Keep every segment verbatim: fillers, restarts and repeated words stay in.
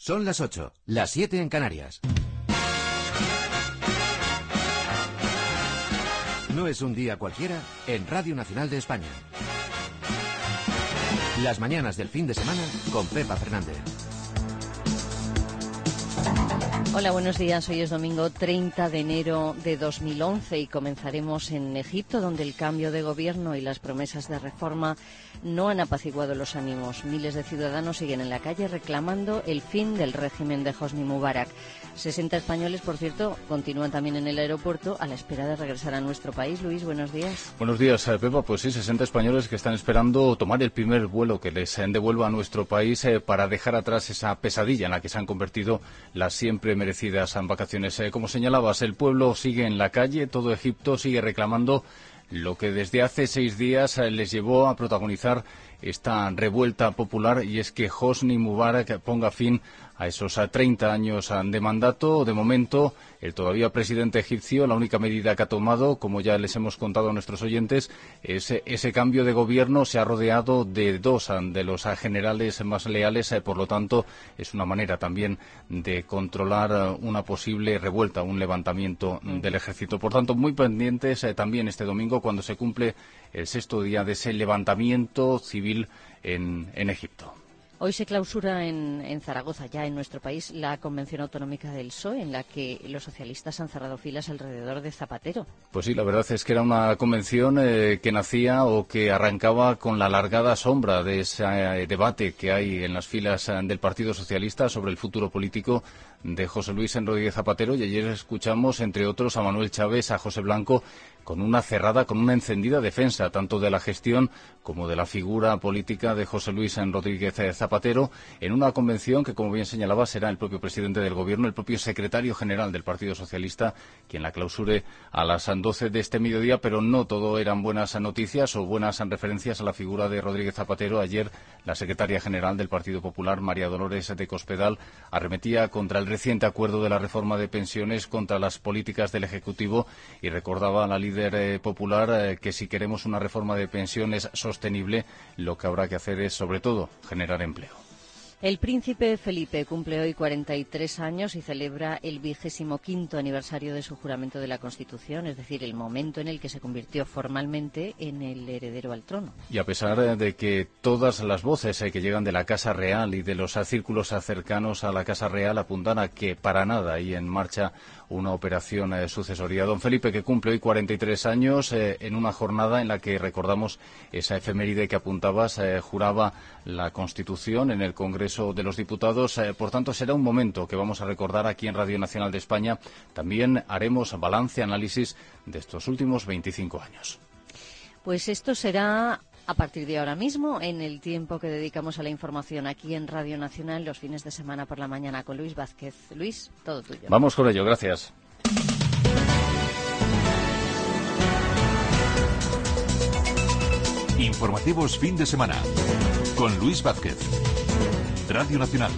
Son las ocho, las siete en Canarias. No es un día cualquiera en Radio Nacional de España. Las mañanas del fin de semana con Pepa Fernández. Hola, buenos días. Hoy es domingo treinta de enero de dos mil once y comenzaremos en Egipto, donde el cambio de gobierno y las promesas de reforma no han apaciguado los ánimos. Miles de ciudadanos siguen en la calle reclamando el fin del régimen de Hosni Mubarak. sesenta españoles, por cierto, continúan también en el aeropuerto a la espera de regresar a nuestro país. Luis, buenos días. Buenos días, Pepa. Pues sí, sesenta españoles que están esperando tomar el primer vuelo que les devuelva a nuestro país eh, para dejar atrás esa pesadilla en la que se han convertido las siempre merecidas vacaciones. Eh, como señalabas, el pueblo sigue en la calle, todo Egipto sigue reclamando lo que desde hace seis días eh, les llevó a protagonizar esta revuelta popular, y es que Hosni Mubarak ponga fin a esos treinta años de mandato. De momento, el todavía presidente egipcio, la única medida que ha tomado, como ya les hemos contado a nuestros oyentes, es ese cambio de gobierno. Se ha rodeado de dos de los generales más leales, por lo tanto, es una manera también de controlar una posible revuelta, un levantamiento del ejército. Por tanto, muy pendientes eh, también este domingo, cuando se cumple el sexto día de ese levantamiento civil en, en Egipto. Hoy se clausura en, en Zaragoza, ya en nuestro país, la Convención Autonómica del P S O E, en la que los socialistas han cerrado filas alrededor de Zapatero. Pues sí, la verdad es que era una convención eh, que nacía o que arrancaba con la alargada sombra de ese eh, debate que hay en las filas eh, del Partido Socialista sobre el futuro político de José Luis Rodríguez Zapatero, y ayer escuchamos, entre otros, a Manuel Chávez, a José Blanco, con una cerrada, con una encendida defensa, tanto de la gestión como de la figura política de José Luis Rodríguez Zapatero, en una convención que, como bien señalaba, será el propio presidente del Gobierno, el propio secretario general del Partido Socialista, quien la clausure a las doce de este mediodía. Pero no todo eran buenas noticias o buenas referencias a la figura de Rodríguez Zapatero. Ayer, la secretaria general del Partido Popular, María Dolores de Cospedal, arremetía contra el reciente acuerdo de la reforma de pensiones, contra las políticas del Ejecutivo, y recordaba a la líder eh, popular eh, que si queremos una reforma de pensiones sostenible, lo que habrá que hacer es, sobre todo, generar empleo. El príncipe Felipe cumple hoy cuarenta y tres años y celebra el vigésimo quinto aniversario de su juramento de la Constitución, es decir, el momento en el que se convirtió formalmente en el heredero al trono. Y a pesar de que todas las voces eh, que llegan de la Casa Real y de los eh, círculos cercanos a la Casa Real apuntan a que para nada hay en marcha una operación eh, sucesoria. Don Felipe, que cumple hoy cuarenta y tres años, eh, en una jornada en la que recordamos esa efeméride que apuntabas, eh, juraba la Constitución en el Congreso de los Diputados. Eh, por tanto, será un momento que vamos a recordar aquí en Radio Nacional de España. También haremos balance, análisis de estos últimos veinticinco años. Pues esto será a partir de ahora mismo, en el tiempo que dedicamos a la información aquí en Radio Nacional, los fines de semana por la mañana, con Luis Vázquez. Luis, todo tuyo. Vamos con ello, gracias. Informativos fin de semana con Luis Vázquez, Radio Nacional.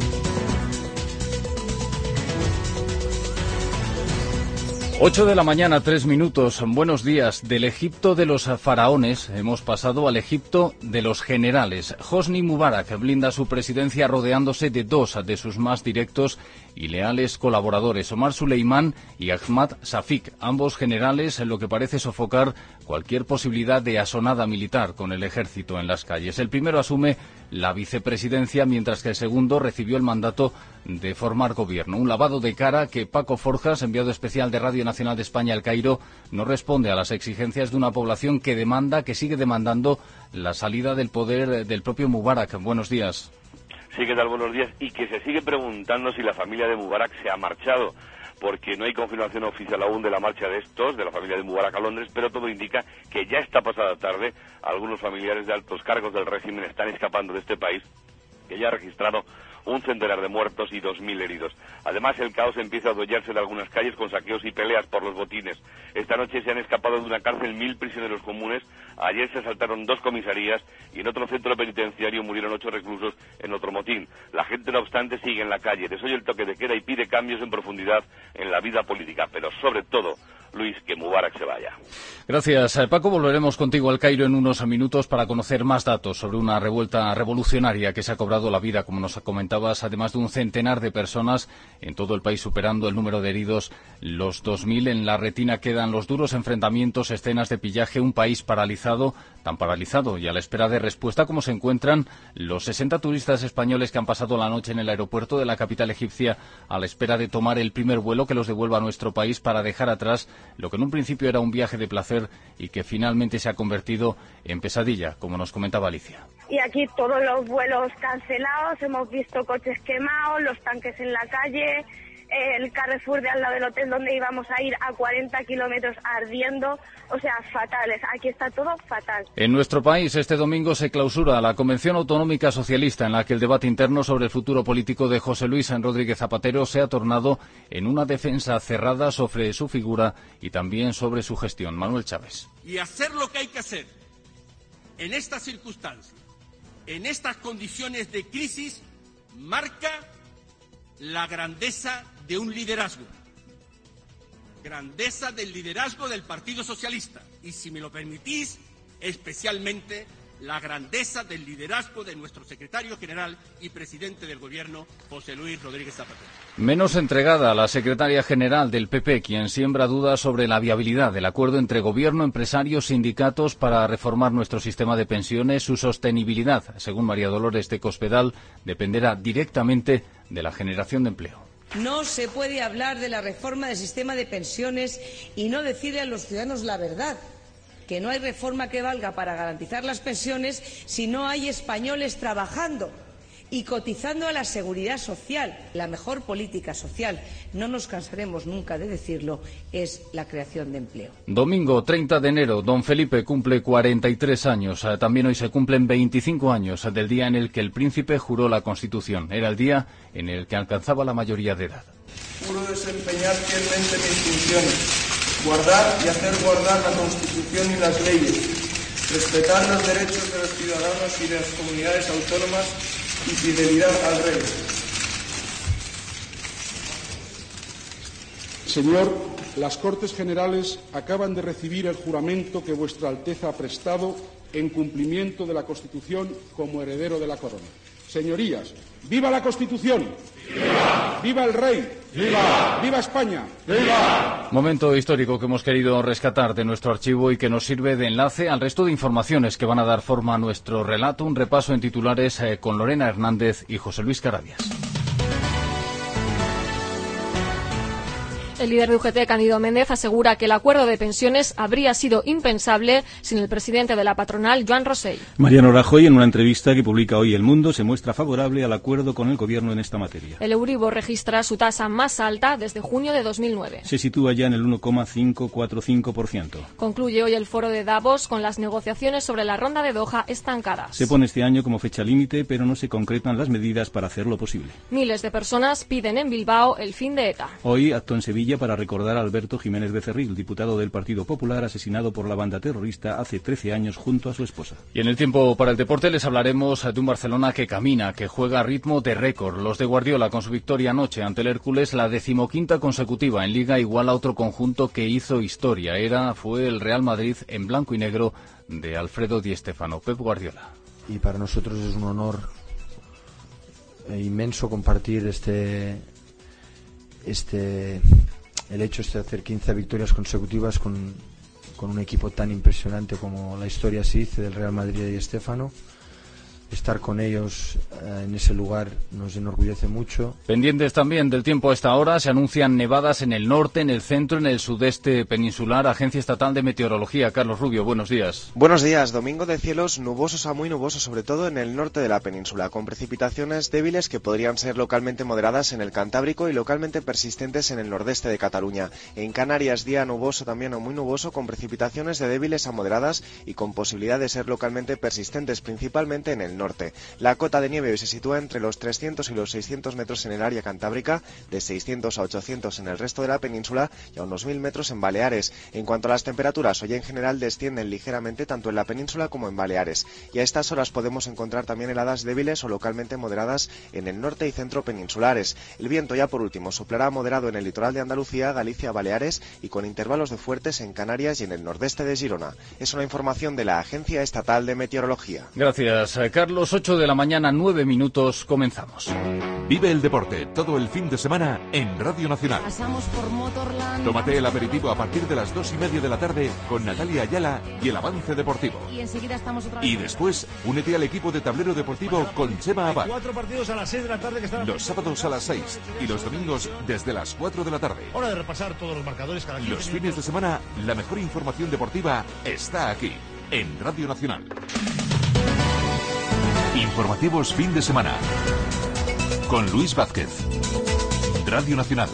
Ocho de la mañana, tres minutos. Buenos días. Del Egipto de los faraones hemos pasado al Egipto de los generales. Hosni Mubarak blinda su presidencia rodeándose de dos de sus más directos y leales colaboradores, Omar Suleimán y Ahmad Shafik, ambos generales, en lo que parece sofocar cualquier posibilidad de asonada militar con el ejército en las calles. El primero asume la vicepresidencia, mientras que el segundo recibió el mandato de formar gobierno. Un lavado de cara que Paco Forjas, enviado especial de Radio Nacional de España al Cairo, no responde a las exigencias de una población que demanda, que sigue demandando la salida del poder del propio Mubarak. Buenos días. Sí, ¿qué tal? Buenos días. Y que se sigue preguntando si la familia de Mubarak se ha marchado, porque no hay confirmación oficial aún de la marcha de estos, de la familia de Mubarak a Londres, pero todo indica que ya está pasada tarde. Algunos familiares de altos cargos del régimen están escapando de este país, que ya ha registrado un centenar de muertos y dos mil heridos. Además, el caos empieza a adueñarse de algunas calles con saqueos y peleas por los botines. Esta noche se han escapado de una cárcel mil prisioneros comunes. Ayer se asaltaron dos comisarías y en otro centro penitenciario murieron ocho reclusos en otro motín. La gente, no obstante, sigue en la calle, desoye el toque de queda y pide cambios en profundidad en la vida política. Pero, sobre todo, Luis, que Mubarak se vaya. Gracias, Paco. Volveremos contigo al Cairo en unos minutos para conocer más datos sobre una revuelta revolucionaria que se ha cobrado la vida, como nos comentabas, además de un centenar de personas en todo el país, superando el número de heridos, los dos mil. En la retina quedan los duros enfrentamientos, escenas de pillaje, un país paralizado, tan paralizado y a la espera de respuesta como se encuentran los sesenta turistas españoles que han pasado la noche en el aeropuerto de la capital egipcia a la espera de tomar el primer vuelo que los devuelva a nuestro país para dejar atrás lo que en un principio era un viaje de placer y que finalmente se ha convertido en pesadilla, como nos comentaba Alicia. Y aquí todos los vuelos cancelados, hemos visto coches quemados, los tanques en la calle, el Carrefour de al lado del hotel donde íbamos a ir a cuarenta kilómetros ardiendo, o sea, fatales. Aquí está todo fatal. En nuestro país, este domingo se clausura la Convención Autonómica Socialista, en la que el debate interno sobre el futuro político de José Luis Rodríguez Zapatero se ha tornado en una defensa cerrada sobre su figura y también sobre su gestión. Manuel Chávez. Y hacer lo que hay que hacer en estas circunstancias, en estas condiciones de crisis, marca la grandeza de un liderazgo, grandeza del liderazgo del Partido Socialista y, si me lo permitís, especialmente la grandeza del liderazgo de nuestro secretario general y presidente del Gobierno, José Luis Rodríguez Zapatero. Menos entregada la secretaria general del P P, quien siembra dudas sobre la viabilidad del acuerdo entre Gobierno, empresarios, sindicatos para reformar nuestro sistema de pensiones. Su sostenibilidad, según María Dolores de Cospedal, dependerá directamente de la generación de empleo. No se puede hablar de la reforma del sistema de pensiones y no decirle a los ciudadanos la verdad, que no hay reforma que valga para garantizar las pensiones si no hay españoles trabajando y cotizando a la seguridad social. La mejor política social, no nos cansaremos nunca de decirlo, es la creación de empleo. Domingo treinta de enero, don Felipe cumple cuarenta y tres años. También hoy se cumplen veinticinco años del día en el que el príncipe juró la Constitución. Era el día en el que alcanzaba la mayoría de edad. Juro desempeñar fielmente mis funciones, guardar y hacer guardar la Constitución y las leyes, respetar los derechos de los ciudadanos y de las comunidades autónomas y fidelidad al rey. Señor, las Cortes Generales acaban de recibir el juramento que Vuestra Alteza ha prestado en cumplimiento de la Constitución como heredero de la corona. Señorías, ¡viva la Constitución! ¡Viva! ¡Viva el rey! ¡Viva! ¡Viva España! ¡Viva! Momento histórico que hemos querido rescatar de nuestro archivo y que nos sirve de enlace al resto de informaciones que van a dar forma a nuestro relato. Un repaso en titulares eh, con Lorena Hernández y José Luis Carabias. El líder de U G T, Cándido Méndez, asegura que el acuerdo de pensiones habría sido impensable sin el presidente de la patronal, Joan Rosell. Mariano Rajoy, en una entrevista que publica hoy El Mundo, se muestra favorable al acuerdo con el Gobierno en esta materia. El Euribor registra su tasa más alta desde junio de dos mil nueve. Se sitúa ya en el uno coma quinientos cuarenta y cinco por ciento. Concluye hoy el foro de Davos con las negociaciones sobre la ronda de Doha estancadas. Se pone este año como fecha límite, pero no se concretan las medidas para hacerlo posible. Miles de personas piden en Bilbao el fin de ETA. Hoy, acto en Sevilla para recordar a Alberto Jiménez Becerril, diputado del Partido Popular, asesinado por la banda terrorista hace trece años junto a su esposa. Y en el tiempo para el deporte les hablaremos de un Barcelona que camina, que juega a ritmo de récord. Los de Guardiola, con su victoria anoche ante el Hércules, la decimoquinta consecutiva en Liga, igual a otro conjunto que hizo historia. Era, fue el Real Madrid en blanco y negro de Alfredo Di Stéfano. Pep Guardiola. Y para nosotros es un honor inmenso compartir este este el hecho de hacer quince victorias consecutivas con, con un equipo tan impresionante como la historia se dice del Real Madrid de Di Stéfano. Estar con ellos eh, en ese lugar nos enorgullece mucho. Pendientes también del tiempo a esta hora, se anuncian nevadas en el norte, en el centro, en el sudeste peninsular. Agencia Estatal de Meteorología, Carlos Rubio, buenos días. Buenos días. Domingo de cielos nubosos a muy nubosos, sobre todo en el norte de la península, con precipitaciones débiles que podrían ser localmente moderadas en el Cantábrico y localmente persistentes en el nordeste de Cataluña. En Canarias, día nuboso también o muy nuboso, con precipitaciones de débiles a moderadas y con posibilidad de ser localmente persistentes, principalmente en el el norte. La cota de nieve hoy se sitúa entre los trescientos y los seiscientos metros en el área cantábrica, de seiscientos a ochocientos en el resto de la península y a unos mil metros en Baleares. En cuanto a las temperaturas, hoy en general descienden ligeramente tanto en la península como en Baleares. Y a estas horas podemos encontrar también heladas débiles o localmente moderadas en el norte y centro peninsulares. El viento, ya por último, soplará moderado en el litoral de Andalucía, Galicia, Baleares y con intervalos de fuertes en Canarias y en el nordeste de Girona. Es una información de la Agencia Estatal de Meteorología. Gracias, Carlos. ocho de la mañana, nueve minutos. Comenzamos. Vive el deporte todo el fin de semana en Radio Nacional. Pasamos por Motorland. Tómate el aperitivo a partir de las dos y media de la tarde con Natalia Ayala y el avance deportivo. Y enseguida estamos otra vez. Y después, únete al equipo de tablero deportivo bueno, con Chema Abad. Cuatro partidos a las seis de la tarde que están... Los sábados a las seis y los domingos desde las cuatro de la tarde. Hora de repasar todos los marcadores cada quince Los minutos. fines de semana, la mejor información deportiva está aquí, en Radio Nacional. Informativos fin de semana. Con Luis Vázquez. Radio Nacional.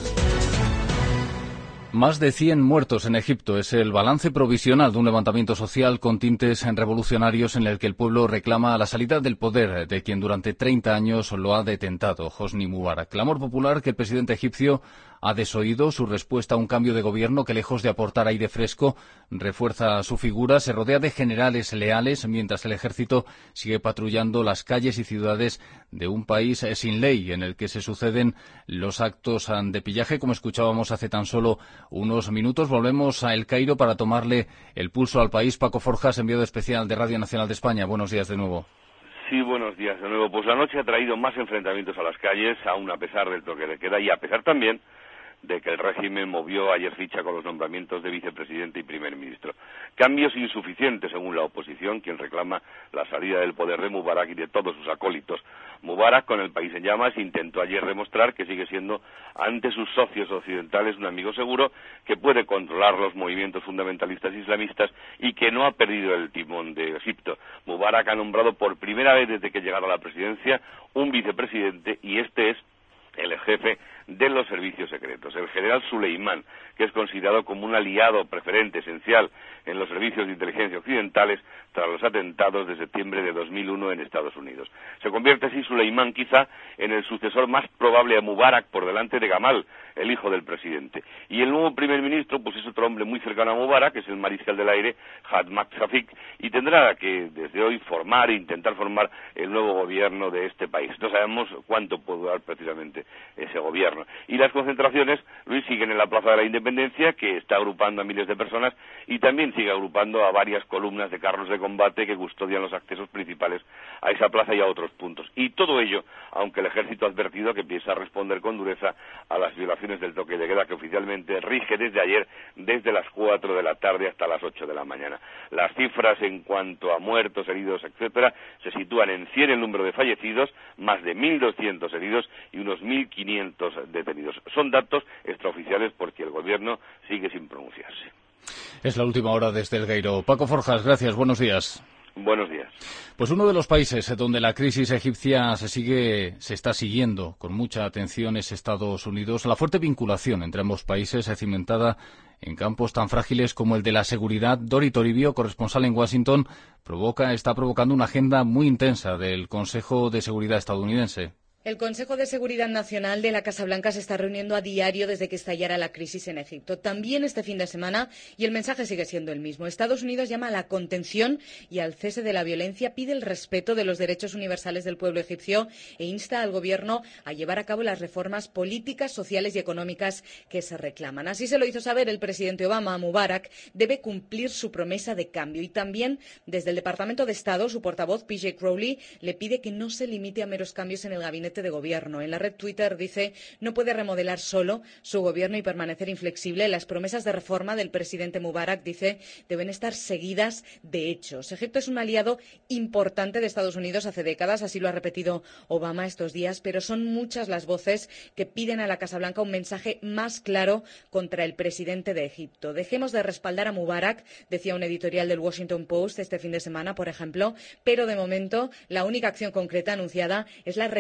Más de cien muertos en Egipto es el balance provisional de un levantamiento social con tintes revolucionarios en el que el pueblo reclama la salida del poder de quien durante treinta años lo ha detentado, Hosni Mubarak. Clamor popular que el presidente egipcio ha desoído. Su respuesta a un cambio de gobierno que, lejos de aportar aire fresco, refuerza su figura. Se rodea de generales leales mientras el ejército sigue patrullando las calles y ciudades de un país sin ley en el que se suceden los actos de pillaje, como escuchábamos hace tan solo unos minutos. Volvemos a El Cairo para tomarle el pulso al país. Paco Forjas, enviado especial de Radio Nacional de España. Buenos días de nuevo. Sí, buenos días de nuevo. Pues la noche ha traído más enfrentamientos a las calles, aún a pesar del toque de queda y a pesar también de que el régimen movió ayer ficha con los nombramientos de vicepresidente y primer ministro. Cambios insuficientes según la oposición, quien reclama la salida del poder de Mubarak y de todos sus acólitos. Mubarak, con el país en llamas, intentó ayer demostrar que sigue siendo, ante sus socios occidentales, un amigo seguro que puede controlar los movimientos fundamentalistas islamistas y que no ha perdido el timón de Egipto. Mubarak ha nombrado por primera vez desde que llegara a la presidencia un vicepresidente y este es el jefe de los servicios secretos, el general Suleimán, que es considerado como un aliado preferente esencial en los servicios de inteligencia occidentales tras los atentados de septiembre de dos mil uno en Estados Unidos. Se convierte así Suleimán quizá en el sucesor más probable a Mubarak por delante de Gamal, el hijo del presidente. Y el nuevo primer ministro pues es otro hombre muy cercano a Mubarak, que es el mariscal del aire Ahmad Shafik, y tendrá que desde hoy formar e intentar formar el nuevo gobierno de este país. No sabemos cuánto puede durar precisamente ese gobierno. Y las concentraciones, Luis, siguen en la Plaza de la Independencia, que está agrupando a miles de personas, y también sigue agrupando a varias columnas de carros de combate que custodian los accesos principales a esa plaza y a otros puntos. Y todo ello, aunque el ejército ha advertido que piensa responder con dureza a las violaciones del toque de queda que oficialmente rige desde ayer, desde las cuatro de la tarde hasta las ocho de la mañana. Las cifras en cuanto a muertos, heridos, etcétera, se sitúan en cien el número de fallecidos, más de mil doscientos heridos y unos mil quinientos detenidos. Son datos extraoficiales porque el gobierno sigue sin pronunciarse. Es la última hora desde El Cairo. Paco Forjas, gracias. Buenos días. Buenos días. Pues uno de los países donde la crisis egipcia se sigue, se está siguiendo con mucha atención es Estados Unidos. La fuerte vinculación entre ambos países es cimentada en campos tan frágiles como el de la seguridad. Dori Toribio, corresponsal en Washington, provoca, está provocando una agenda muy intensa del Consejo de Seguridad estadounidense. El Consejo de Seguridad Nacional de la Casa Blanca se está reuniendo a diario desde que estallara la crisis en Egipto. También este fin de semana, y el mensaje sigue siendo el mismo. Estados Unidos llama a la contención y al cese de la violencia, pide el respeto de los derechos universales del pueblo egipcio e insta al Gobierno a llevar a cabo las reformas políticas, sociales y económicas que se reclaman. Así se lo hizo saber el presidente Obama a Mubarak. Debe cumplir su promesa de cambio. Y también, desde el Departamento de Estado, su portavoz, P J Crowley, le pide que no se limite a meros cambios en el gabinete de gobierno. En la red Twitter dice no puede remodelar solo su gobierno y permanecer inflexible. Las promesas de reforma del presidente Mubarak, dice, deben estar seguidas de hechos. Egipto es un aliado importante de Estados Unidos hace décadas, así lo ha repetido Obama estos días, pero son muchas las voces que piden a la Casa Blanca un mensaje más claro contra el presidente de Egipto. Dejemos de respaldar a Mubarak, decía un editorial del Washington Post este fin de semana, por ejemplo, pero de momento la única acción concreta anunciada es la revisión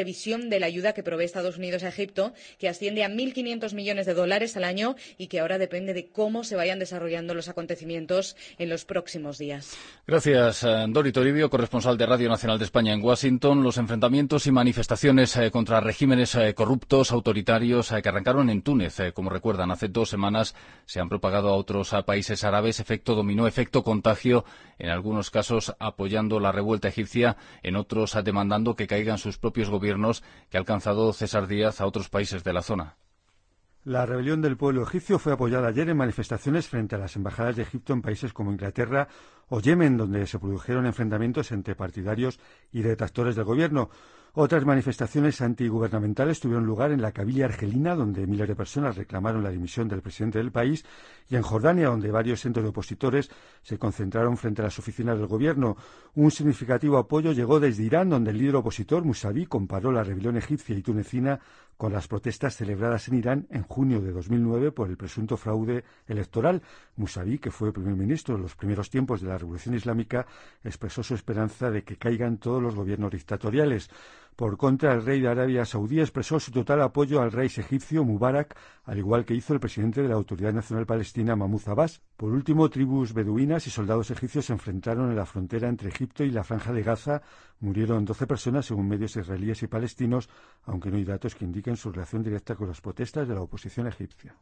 ampliación de la ayuda que provee Estados Unidos a Egipto, que asciende a mil quinientos millones de dólares al año y que ahora depende de cómo se vayan desarrollando los acontecimientos en los próximos días. Gracias, Dori Toribio, corresponsal de Radio Nacional de España en Washington. Los enfrentamientos y manifestaciones eh, contra regímenes eh, corruptos, autoritarios, eh, que arrancaron en Túnez, eh, como recuerdan, hace dos semanas, se han propagado a otros a países árabes, efecto dominó, efecto contagio, en algunos casos apoyando la revuelta egipcia, en otros demandando que caigan sus propios gobiernos, que ha alcanzado César Díaz a otros países de la zona. La rebelión del pueblo egipcio fue apoyada ayer en manifestaciones frente a las embajadas de Egipto en países como Inglaterra o Yemen, donde se produjeron enfrentamientos entre partidarios y detractores del gobierno. Otras manifestaciones antigubernamentales tuvieron lugar en la Cabilia argelina, donde miles de personas reclamaron la dimisión del presidente del país, y en Jordania, donde varios centros de opositores se concentraron frente a las oficinas del gobierno. Un significativo apoyo llegó desde Irán, donde el líder opositor, Musavi, comparó la rebelión egipcia y tunecina con las protestas celebradas en Irán en junio de dos mil nueve por el presunto fraude electoral. Musavi, que fue primer ministro en los primeros tiempos de la Revolución Islámica, expresó su esperanza de que caigan todos los gobiernos dictatoriales. Por contra, el rey de Arabia Saudí expresó su total apoyo al rey egipcio Mubarak, al igual que hizo el presidente de la Autoridad Nacional Palestina, Mahmoud Abbas. Por último, tribus beduinas y soldados egipcios se enfrentaron en la frontera entre Egipto y la Franja de Gaza. Murieron doce personas, según medios israelíes y palestinos, aunque no hay datos que indiquen su relación directa con las protestas de la oposición egipcia.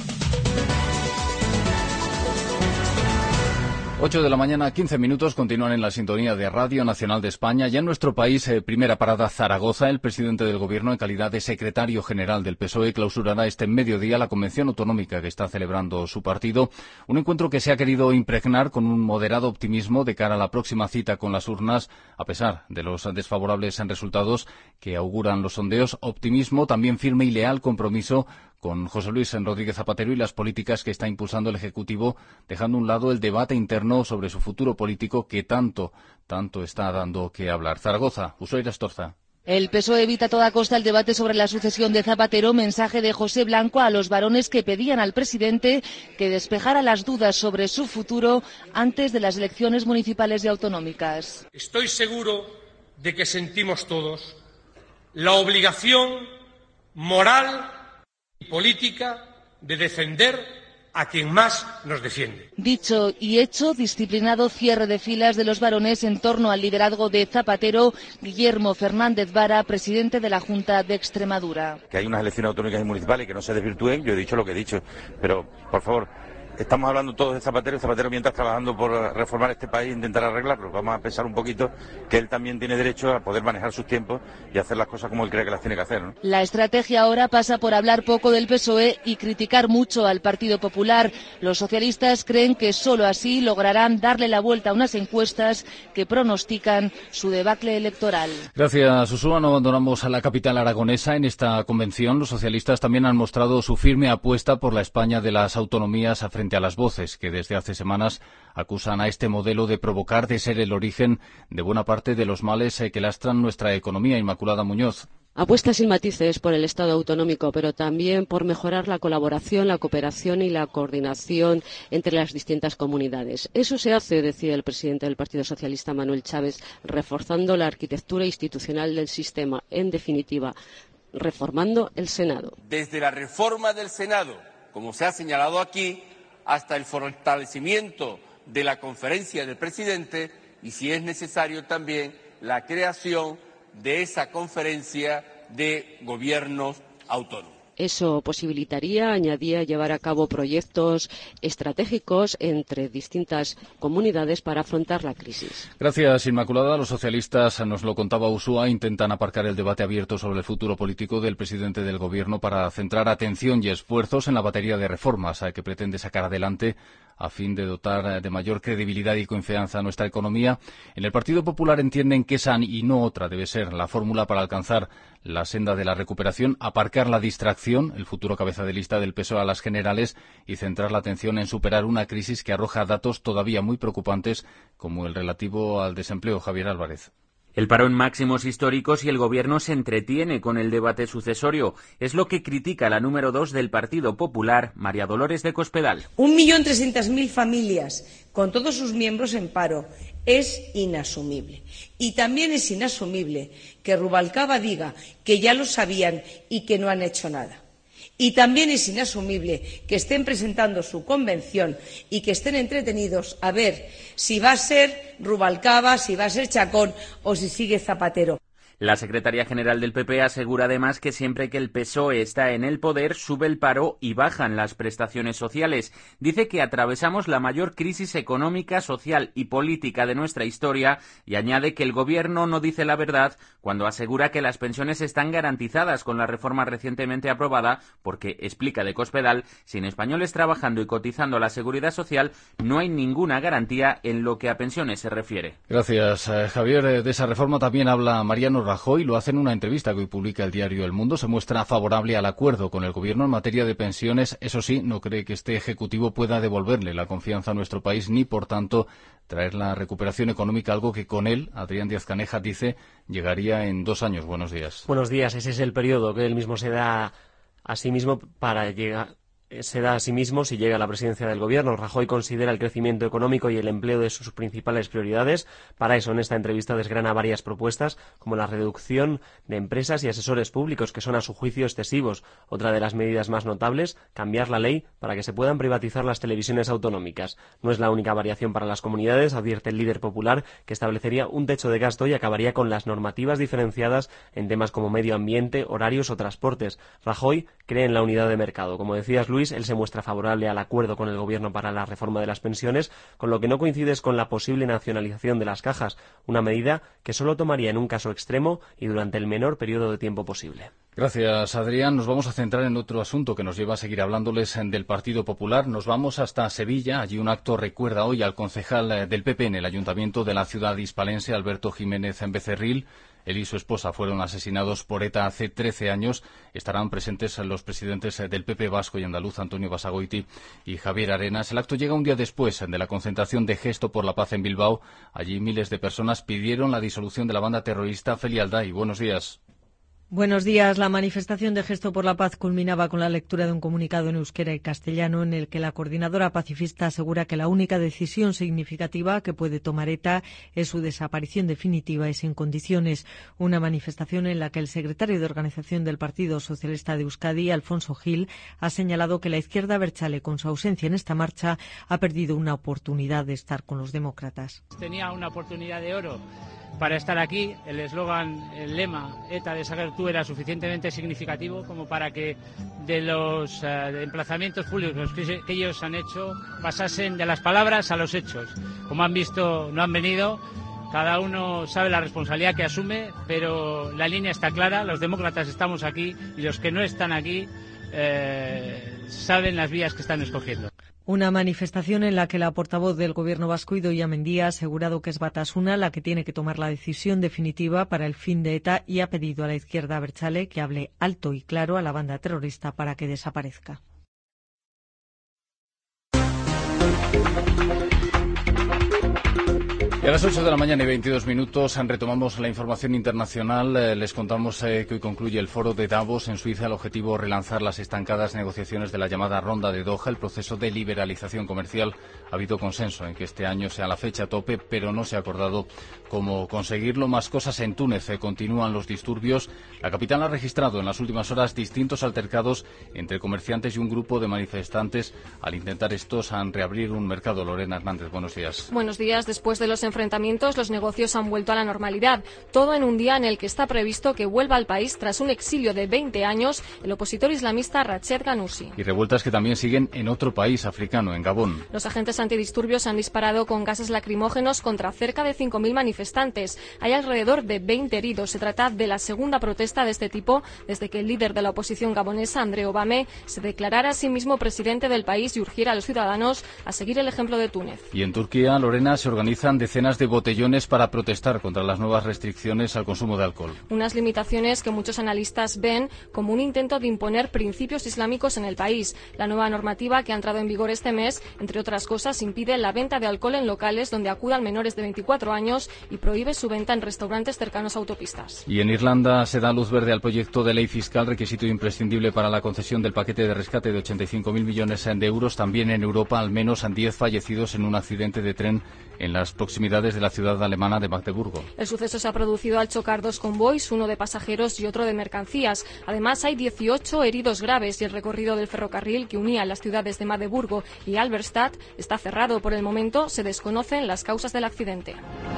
Ocho de la mañana, quince minutos, continúan en la sintonía de Radio Nacional de España. Ya en nuestro país, eh, primera parada Zaragoza. El presidente del Gobierno, en calidad de secretario general del P S O E, clausurará este mediodía la convención autonómica que está celebrando su partido. Un encuentro que se ha querido impregnar con un moderado optimismo de cara a la próxima cita con las urnas, a pesar de los desfavorables resultados que auguran los sondeos. Optimismo, también firme y leal compromiso con José Luis Rodríguez Zapatero y las políticas que está impulsando el Ejecutivo, dejando a un lado el debate interno sobre su futuro político que tanto, tanto está dando que hablar. Zaragoza, Ushuaia Astorza. El P S O E evita a toda costa el debate sobre la sucesión de Zapatero. Mensaje de José Blanco a los varones que pedían al presidente que despejara las dudas sobre su futuro antes de las elecciones municipales y autonómicas. Estoy seguro de que sentimos todos la obligación moral y política de defender a quien más nos defiende. Dicho y hecho, disciplinado cierre de filas de los varones en torno al liderazgo de Zapatero. Guillermo Fernández Vara, presidente de la Junta de Extremadura. Que hay unas elecciones autonómicas y municipales que no se desvirtúen, yo he dicho lo que he dicho, pero por favor, estamos hablando todos de Zapatero y Zapatero mientras trabajando por reformar este país e intentar arreglarlo. Vamos a pensar un poquito que él también tiene derecho a poder manejar sus tiempos y hacer las cosas como él cree que las tiene que hacer, ¿no? La estrategia ahora pasa por hablar poco del P S O E y criticar mucho al Partido Popular. Los socialistas creen que solo así lograrán darle la vuelta a unas encuestas que pronostican su debacle electoral. Gracias, Usua. No abandonamos a la capital aragonesa. En esta convención, los socialistas también han mostrado su firme apuesta por la España de las autonomías a frente a las voces que desde hace semanas acusan a este modelo de provocar, de ser el origen de buena parte de los males que lastran nuestra economía. Inmaculada Muñoz. Apuesta sin matices por el Estado autonómico, pero también por mejorar la colaboración, la cooperación y la coordinación entre las distintas comunidades. Eso se hace, decía el presidente del Partido Socialista, Manuel Chávez, reforzando la arquitectura institucional del sistema. En definitiva, reformando el Senado. Desde la reforma del Senado, como se ha señalado aquí, hasta el fortalecimiento de la conferencia del presidente y, si es necesario, también la creación de esa conferencia de gobiernos autónomos. Eso posibilitaría, añadía, llevar a cabo proyectos estratégicos entre distintas comunidades para afrontar la crisis. Gracias, Inmaculada. Los socialistas, nos lo contaba Usua, intentan aparcar el debate abierto sobre el futuro político del presidente del Gobierno para centrar atención y esfuerzos en la batería de reformas que pretende sacar adelante a fin de dotar de mayor credibilidad y confianza a nuestra economía. En el Partido Popular entienden que esa y no otra debe ser la fórmula para alcanzar la senda de la recuperación, aparcar la distracción, el futuro cabeza de lista del P S O E a las generales, y centrar la atención en superar una crisis que arroja datos todavía muy preocupantes, como el relativo al desempleo. Javier Álvarez. El paro en máximos históricos y el Gobierno se entretiene con el debate sucesorio. Es lo que critica la número dos del Partido Popular, María Dolores de Cospedal. Un millón trescientas mil familias, con todos sus miembros en paro. Es inasumible. Y también es inasumible que Rubalcaba diga que ya lo sabían y que no han hecho nada. Y también es inasumible que estén presentando su convención y que estén entretenidos a ver si va a ser Rubalcaba, si va a ser Chacón o si sigue Zapatero. La secretaria general del P P asegura además que siempre que el P S O E está en el poder sube el paro y bajan las prestaciones sociales. Dice que atravesamos la mayor crisis económica, social y política de nuestra historia y añade que el gobierno no dice la verdad cuando asegura que las pensiones están garantizadas con la reforma recientemente aprobada porque, explica de Cospedal, sin españoles trabajando y cotizando a la seguridad social no hay ninguna garantía en lo que a pensiones se refiere. Gracias, eh, Javier. De esa reforma también habla Mariano Rajoy, lo hace en una entrevista que hoy publica el diario El Mundo. Se muestra favorable al acuerdo con el Gobierno en materia de pensiones. Eso sí, no cree que este Ejecutivo pueda devolverle la confianza a nuestro país ni, por tanto, traer la recuperación económica, algo que con él, Adrián Díaz Caneja, dice, llegaría en dos años. Buenos días. Buenos días. Ese es el periodo que él mismo se da a sí mismo para llegar... se da a sí mismo si llega a la presidencia del Gobierno. Rajoy considera el crecimiento económico y el empleo de sus principales prioridades. Para eso, en esta entrevista desgrana varias propuestas, como la reducción de empresas y asesores públicos, que son a su juicio excesivos. Otra de las medidas más notables, cambiar la ley para que se puedan privatizar las televisiones autonómicas. No es la única variación para las comunidades, advierte el líder popular, que establecería un techo de gasto y acabaría con las normativas diferenciadas en temas como medio ambiente, horarios o transportes. Rajoy cree en la unidad de mercado. Como decías, Luis, él se muestra favorable al acuerdo con el Gobierno para la reforma de las pensiones, con lo que no coincide es con la posible nacionalización de las cajas, una medida que solo tomaría en un caso extremo y durante el menor periodo de tiempo posible. Gracias, Adrián. Nos vamos a centrar en otro asunto que nos lleva a seguir hablándoles del Partido Popular. Nos vamos hasta Sevilla. Allí un acto recuerda hoy al concejal del P P en el Ayuntamiento de la ciudad hispalense, Alberto Jiménez Becerril. Él y su esposa fueron asesinados por ETA hace trece años. Estarán presentes los presidentes del P P vasco y andaluz, Antonio Basagoiti y Javier Arenas. El acto llega un día después de la concentración de Gesto por la Paz en Bilbao. Allí miles de personas pidieron la disolución de la banda terrorista Felialda. Y buenos días. Buenos días. La manifestación de Gesto por la Paz culminaba con la lectura de un comunicado en euskera y castellano en el que la coordinadora pacifista asegura que la única decisión significativa que puede tomar ETA es su desaparición definitiva y sin condiciones. Una manifestación en la que el secretario de organización del Partido Socialista de Euskadi, Alfonso Gil, ha señalado que la izquierda abertzale, con su ausencia en esta marcha, ha perdido una oportunidad de estar con los demócratas. Tenía una oportunidad de oro para estar aquí. El eslogan, el lema ETA desagertu era suficientemente significativo como para que de los uh, emplazamientos públicos que, que ellos han hecho pasasen de las palabras a los hechos. Como han visto, no han venido. Cada uno sabe la responsabilidad que asume, pero la línea está clara. Los demócratas estamos aquí y los que no están aquí eh, saben las vías que están escogiendo. Una manifestación en la que la portavoz del Gobierno vasco, Idoia Mendia, ha asegurado que es Batasuna la que tiene que tomar la decisión definitiva para el fin de ETA y ha pedido a la izquierda abertzale que hable alto y claro a la banda terrorista para que desaparezca. Y a las ocho de la mañana y veintidós minutos retomamos la información internacional. Eh, les contamos eh, que hoy concluye el foro de Davos en Suiza. El objetivo, relanzar las estancadas negociaciones de la llamada Ronda de Doha. El proceso de liberalización comercial. Ha habido consenso en que este año sea la fecha tope, pero no se ha acordado cómo conseguirlo. Más cosas en Túnez. Eh, continúan los disturbios. La capital ha registrado en las últimas horas distintos altercados entre comerciantes y un grupo de manifestantes al intentar estos a reabrir un mercado. Lorena Hernández, buenos días. Buenos días. Después de los enfrentamientos, los negocios han vuelto a la normalidad. Todo en un día en el que está previsto que vuelva al país, tras un exilio de veinte años, el opositor islamista Rached Ghannouchi. Y revueltas que también siguen en otro país africano, en Gabón. Los agentes antidisturbios han disparado con gases lacrimógenos contra cerca de cinco mil manifestantes. Hay alrededor de veinte heridos. Se trata de la segunda protesta de este tipo desde que el líder de la oposición gabonesa, André Obame, se declarara a sí mismo presidente del país y urgiera a los ciudadanos a seguir el ejemplo de Túnez. Y en Turquía, Lorena, se organizan decenas de botellones para protestar contra las nuevas restricciones al consumo de alcohol. Unas limitaciones que muchos analistas ven como un intento de imponer principios islámicos en el país. La nueva normativa, que ha entrado en vigor este mes, entre otras cosas, impide la venta de alcohol en locales donde acudan menores de veinticuatro años y prohíbe su venta en restaurantes cercanos a autopistas. Y en Irlanda se da luz verde al proyecto de ley fiscal, requisito imprescindible para la concesión del paquete de rescate de ochenta y cinco mil millones de euros. También en Europa, al menos diez fallecidos en un accidente de tren en las proximidades proximidades de la ciudad alemana de Magdeburgo. El suceso se ha producido al chocar dos convoys, uno de pasajeros y otro de mercancías. Además, hay dieciocho heridos graves y el recorrido del ferrocarril que unía las ciudades de Magdeburgo y Halberstadt está cerrado. Por el momento, se desconocen las causas del accidente.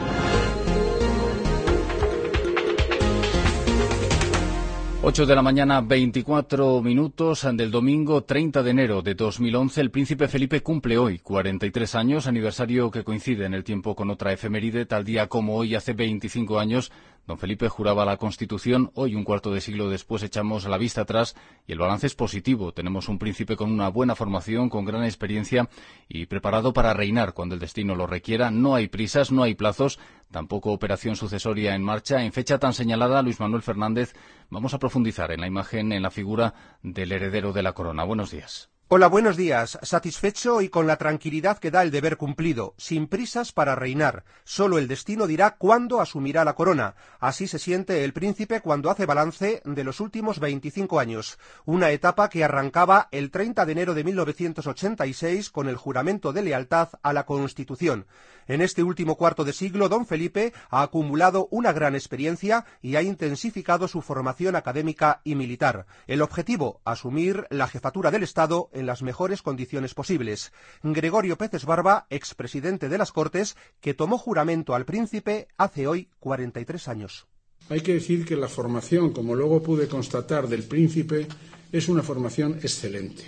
ocho de la mañana, veinticuatro minutos del domingo treinta de enero de dos mil once. El príncipe Felipe cumple hoy cuarenta y tres años, aniversario que coincide en el tiempo con otra efeméride. Tal día como hoy, hace veinticinco años, don Felipe juraba la Constitución. Hoy, un cuarto de siglo después, echamos la vista atrás y el balance es positivo. Tenemos un príncipe con una buena formación, con gran experiencia y preparado para reinar cuando el destino lo requiera. No hay prisas, no hay plazos, tampoco operación sucesoria en marcha. En fecha tan señalada, Luis Manuel Fernández, vamos a profundizar en la imagen, en la figura del heredero de la corona. Buenos días. Hola, buenos días. Satisfecho y con la tranquilidad que da el deber cumplido, sin prisas para reinar. Solo el destino dirá cuándo asumirá la corona. Así se siente el príncipe cuando hace balance de los últimos veinticinco años. Una etapa que arrancaba el treinta de enero de mil novecientos ochenta y seis con el juramento de lealtad a la Constitución. En este último cuarto de siglo, don Felipe ha acumulado una gran experiencia y ha intensificado su formación académica y militar. El objetivo, asumir la jefatura del Estado en las mejores condiciones posibles. Gregorio Peces Barba, expresidente de las Cortes, que tomó juramento al príncipe hace hoy cuarenta y tres años. Hay que decir que la formación, como luego pude constatar, del príncipe es una formación excelente.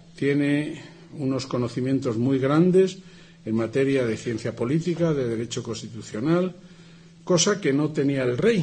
Tiene unos conocimientos muy grandes en materia de ciencia política, de derecho constitucional, cosa que no tenía el rey,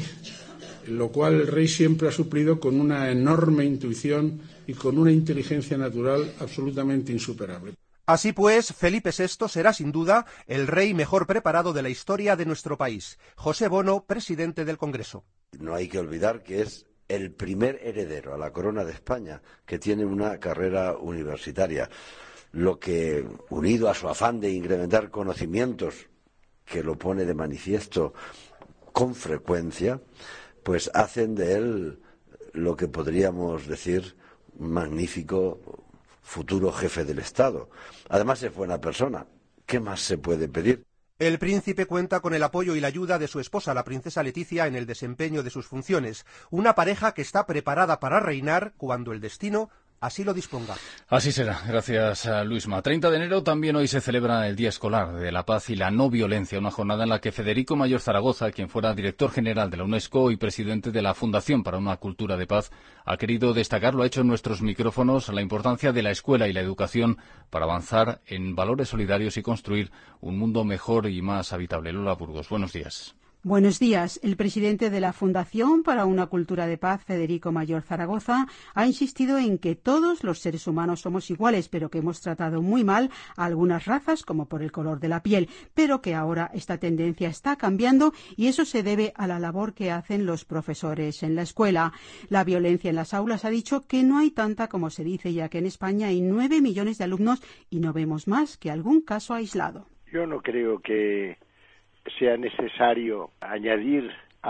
lo cual el rey siempre ha suplido con una enorme intuición y con una inteligencia natural absolutamente insuperable. Así pues, Felipe sexto será sin duda el rey mejor preparado de la historia de nuestro país. José Bono, presidente del Congreso. No hay que olvidar que es el primer heredero a la corona de España que tiene una carrera universitaria, lo que, unido a su afán de incrementar conocimientos, que lo pone de manifiesto con frecuencia, pues hacen de él lo que podríamos decir un magnífico futuro jefe del Estado. Además es buena persona. ¿Qué más se puede pedir? El príncipe cuenta con el apoyo y la ayuda de su esposa, la princesa Leticia, en el desempeño de sus funciones. Una pareja que está preparada para reinar cuando el destino así lo disponga. Así será. Gracias a Luisma. treinta de enero también hoy se celebra el Día Escolar de la Paz y la No Violencia, una jornada en la que Federico Mayor Zaragoza, quien fuera director general de la UNESCO y presidente de la Fundación para una Cultura de Paz, ha querido destacar, lo ha hecho en nuestros micrófonos, la importancia de la escuela y la educación para avanzar en valores solidarios y construir un mundo mejor y más habitable. Lola Burgos, buenos días. Buenos días. El presidente de la Fundación para una Cultura de Paz, Federico Mayor Zaragoza, ha insistido en que todos los seres humanos somos iguales, pero que hemos tratado muy mal a algunas razas, como por el color de la piel, pero que ahora esta tendencia está cambiando y eso se debe a la labor que hacen los profesores en la escuela. La violencia en las aulas ha dicho que no hay tanta como se dice, ya que en España hay nueve millones de alumnos y no vemos más que algún caso aislado. Yo no creo que sea necesario añadir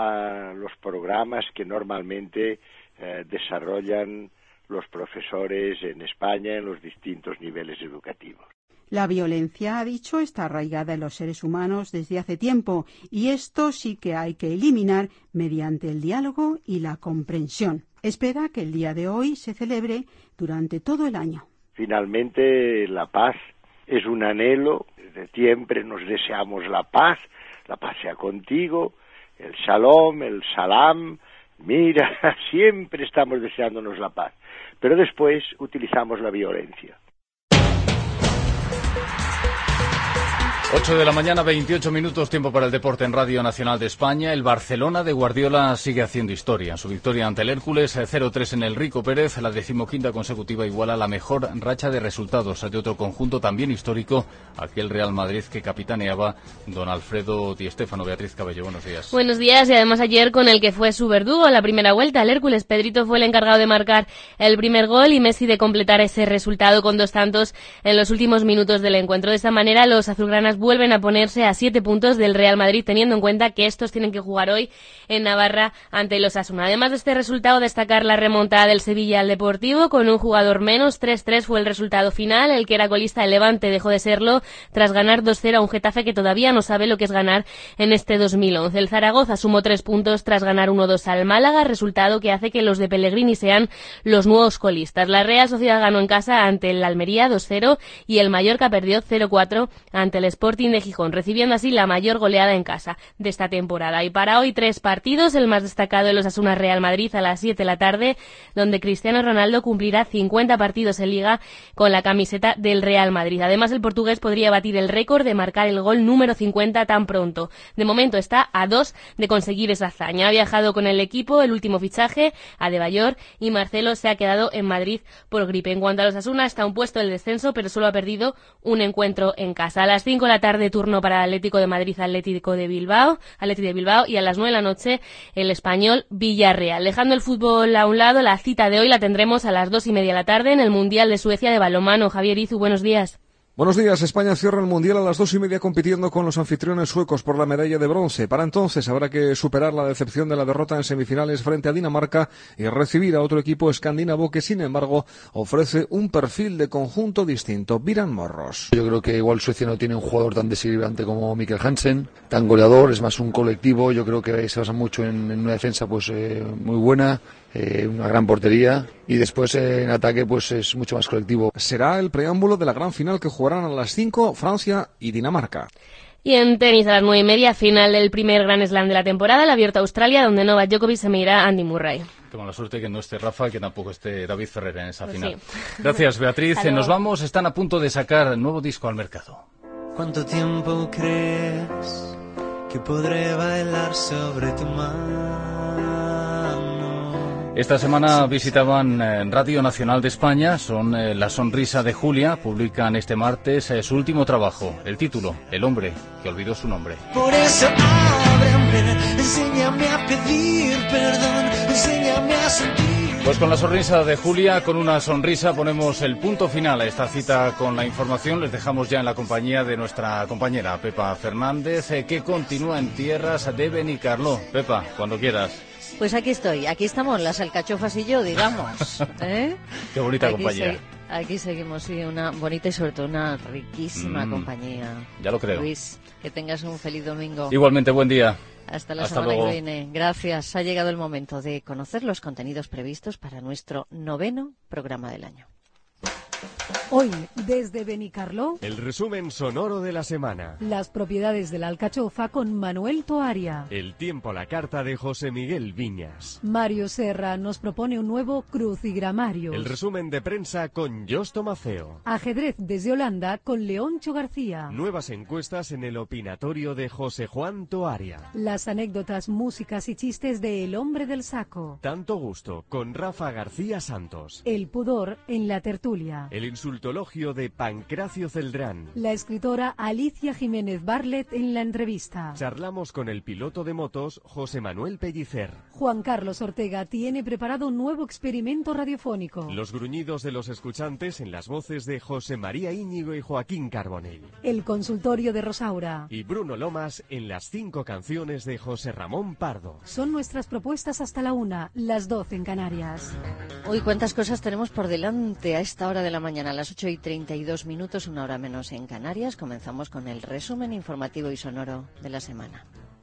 a los programas que normalmente eh, desarrollan los profesores en España en los distintos niveles educativos. La violencia, ha dicho, está arraigada en los seres humanos desde hace tiempo y esto sí que hay que eliminar mediante el diálogo y la comprensión. Espera que el día de hoy se celebre durante todo el año. Finalmente, la paz es un anhelo. Desde siempre nos deseamos la paz. La paz sea contigo, el shalom, el salam, mira, siempre estamos deseándonos la paz. Pero después utilizamos la violencia. ocho de la mañana, veintiocho minutos, tiempo para el deporte en Radio Nacional de España. El Barcelona de Guardiola sigue haciendo historia. Su victoria ante el Hércules, cero tres en el Rico Pérez, la decimoquinta consecutiva, iguala la mejor racha de resultados de otro conjunto también histórico, aquel Real Madrid que capitaneaba don Alfredo Di Stéfano. Beatriz Cabello, buenos días. Buenos días, y además ayer con el que fue su verdugo en la primera vuelta, el Hércules. Pedrito fue el encargado de marcar el primer gol y Messi de completar ese resultado con dos tantos en los últimos minutos del encuentro. De esta manera, los azulgranas oscuras vuelven a ponerse a siete puntos del Real Madrid, teniendo en cuenta que estos tienen que jugar hoy en Navarra ante el Osasuna. Además de este resultado, destacar la remontada del Sevilla al Deportivo con un jugador menos. tres tres fue el resultado final. El que era colista, el Levante, dejó de serlo tras ganar dos cero a un Getafe que todavía no sabe lo que es ganar en este dos mil once. El Zaragoza sumó tres puntos tras ganar uno dos al Málaga, resultado que hace que los de Pellegrini sean los nuevos colistas. La Real Sociedad ganó en casa ante el Almería dos cero y el Mallorca perdió cero cuatro ante el Sporting de Gijón, recibiendo así la mayor goleada en casa de esta temporada. Y para hoy tres partidos, el más destacado el Osasuna Real Madrid a las siete de la tarde, donde Cristiano Ronaldo cumplirá cincuenta partidos en Liga con la camiseta del Real Madrid. Además, el portugués podría batir el récord de marcar el gol número cincuenta tan pronto. De momento está a dos de conseguir esa hazaña. Ha viajado con el equipo el último fichaje, Adebayor, y Marcelo se ha quedado en Madrid por gripe. En cuanto a los Osasuna, está a un puesto del descenso, pero solo ha perdido un encuentro en casa. A las cinco de la tarde, turno para el Atlético de Madrid, Atlético de Bilbao, Atlético de Bilbao, y a las nueve de la noche, el Español Villarreal. Dejando el fútbol a un lado, la cita de hoy la tendremos a las dos y media de la tarde en el Mundial de Suecia de balonmano. Javier Izu, buenos días. Buenos días. España cierra el Mundial a las dos y media compitiendo con los anfitriones suecos por la medalla de bronce. Para entonces habrá que superar la decepción de la derrota en semifinales frente a Dinamarca y recibir a otro equipo escandinavo que, sin embargo, ofrece un perfil de conjunto distinto. Viran Morros. Yo creo que igual Suecia no tiene un jugador tan desequilibrante como Mikkel Hansen, tan goleador, es más un colectivo. Yo creo que se basa mucho en, en una defensa pues eh, muy buena. Eh, una gran portería y después eh, en ataque pues es mucho más colectivo. Será el preámbulo de la gran final que jugarán a las cinco Francia y Dinamarca. Y en tenis a las nueve y media, final del primer Grand Slam de la temporada, el Abierto a Australia, donde Novak Djokovic se medirá a Andy Murray. Qué mala suerte que no esté Rafa, que tampoco esté David Ferrer en esa Pues final. sí. Gracias, Beatriz. Hasta Nos luego. vamos, están a punto de sacar nuevo disco al mercado. ¿Cuánto tiempo crees que podré bailar sobre tu mano? Esta semana visitaban eh, Radio Nacional de España, son eh, La Sonrisa de Julia, publican este martes eh, su último trabajo, el título, El hombre que olvidó su nombre. Por eso ábreme, enséñame a pedir perdón, enséñame a sentir. Pues con la sonrisa de Julia, con una sonrisa ponemos el punto final a esta cita con la información. Les dejamos ya en la compañía de nuestra compañera Pepa Fernández, eh, que continúa en tierras de Benicarló. Pepa, cuando quieras. Pues aquí estoy, aquí estamos, las alcachofas y yo, digamos. ¿Eh? Qué bonita aquí compañía. Se, aquí seguimos, sí, una bonita y sobre todo una riquísima Mm, compañía. ya lo creo. Luis, que tengas un feliz domingo. Igualmente, buen día. Hasta la Hasta semana luego. que viene. Gracias. Ha llegado el momento de conocer los contenidos previstos para nuestro noveno programa del año. Hoy, desde Benicarló, El resumen sonoro de la semana. las propiedades de la alcachofa con Manuel Toaria. El tiempo a la carta de José Miguel Viñas. Mario Serra nos propone un nuevo crucigramario. El resumen de prensa con Josto Maceo. Ajedrez desde Holanda con Leoncho García. Nuevas encuestas en el opinatorio de José Juan Toaria. Las anécdotas, músicas y chistes de El hombre del saco. Tanto gusto con Rafa García Santos. El pudor en la tertulia. El insultologio de Pancracio Celdrán. La escritora Alicia Jiménez Barlet en la entrevista. Charlamos con el piloto de motos José Manuel Pellicer. Juan Carlos Ortega tiene preparado un nuevo experimento radiofónico. Los gruñidos de los escuchantes en las voces de José María Íñigo y Joaquín Carbonell. El consultorio de Rosaura. Y Bruno Lomas en las cinco canciones de José Ramón Pardo. Son nuestras propuestas hasta la una, las doce en Canarias. Uy, cuántas cosas tenemos por delante a esta hora de la mañana, a las ocho y treinta y dos minutos, una hora menos en Canarias. Comenzamos con el resumen informativo y sonoro de la semana.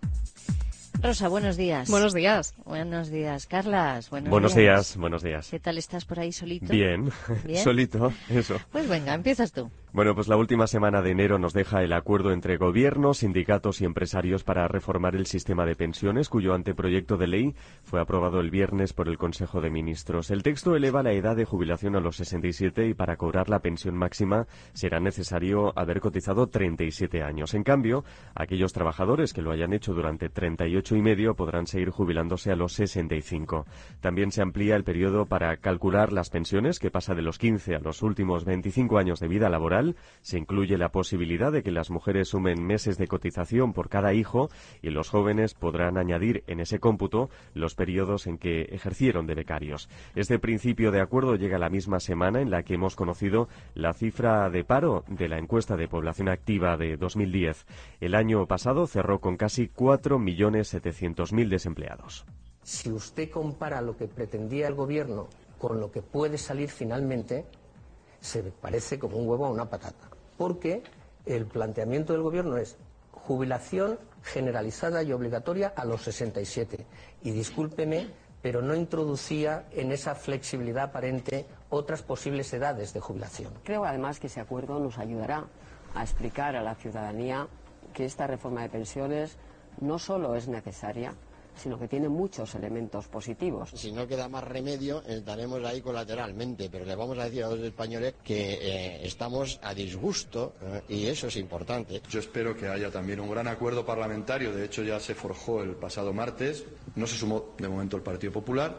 Rosa, buenos días. Buenos días. Buenos días. Carlas, buenos, Buenos días. días, buenos días. ¿Qué tal estás por ahí solito? Bien, ¿Bien? solito, eso. Pues venga, empiezas tú. Bueno, pues la última semana de enero nos deja el acuerdo entre gobierno, sindicatos y empresarios para reformar el sistema de pensiones, cuyo anteproyecto de ley fue aprobado el viernes por el Consejo de Ministros. El texto eleva la edad de jubilación a los sesenta y siete y para cobrar la pensión máxima será necesario haber cotizado treinta y siete años. En cambio, aquellos trabajadores que lo hayan hecho durante treinta y ocho y medio podrán seguir jubilándose a los sesenta y cinco. También se amplía el periodo para calcular las pensiones, que pasa de los quince a los últimos veinticinco años de vida laboral, laboral. Se incluye la posibilidad de que las mujeres sumen meses de cotización por cada hijo y los jóvenes podrán añadir en ese cómputo los periodos en que ejercieron de becarios. Este principio de acuerdo llega la misma semana en la que hemos conocido la cifra de paro de la encuesta de población activa de dos mil diez. El año pasado cerró con casi cuatro millones setecientos mil desempleados. Si usted compara lo que pretendía el gobierno con lo que puede salir finalmente, se parece como un huevo a una patata. Porque el planteamiento del gobierno es jubilación generalizada y obligatoria a los sesenta y siete. Y discúlpeme, pero no introducía en esa flexibilidad aparente otras posibles edades de jubilación. Creo además que ese acuerdo nos ayudará a explicar a la ciudadanía que esta reforma de pensiones no solo es necesaria, sino que tiene muchos elementos positivos. Si no queda más remedio, estaremos ahí colateralmente, pero le vamos a decir a los españoles que eh, estamos a disgusto eh, y eso es importante. Yo espero que haya también un gran acuerdo parlamentario, de hecho ya se forjó el pasado martes, no se sumó de momento el Partido Popular,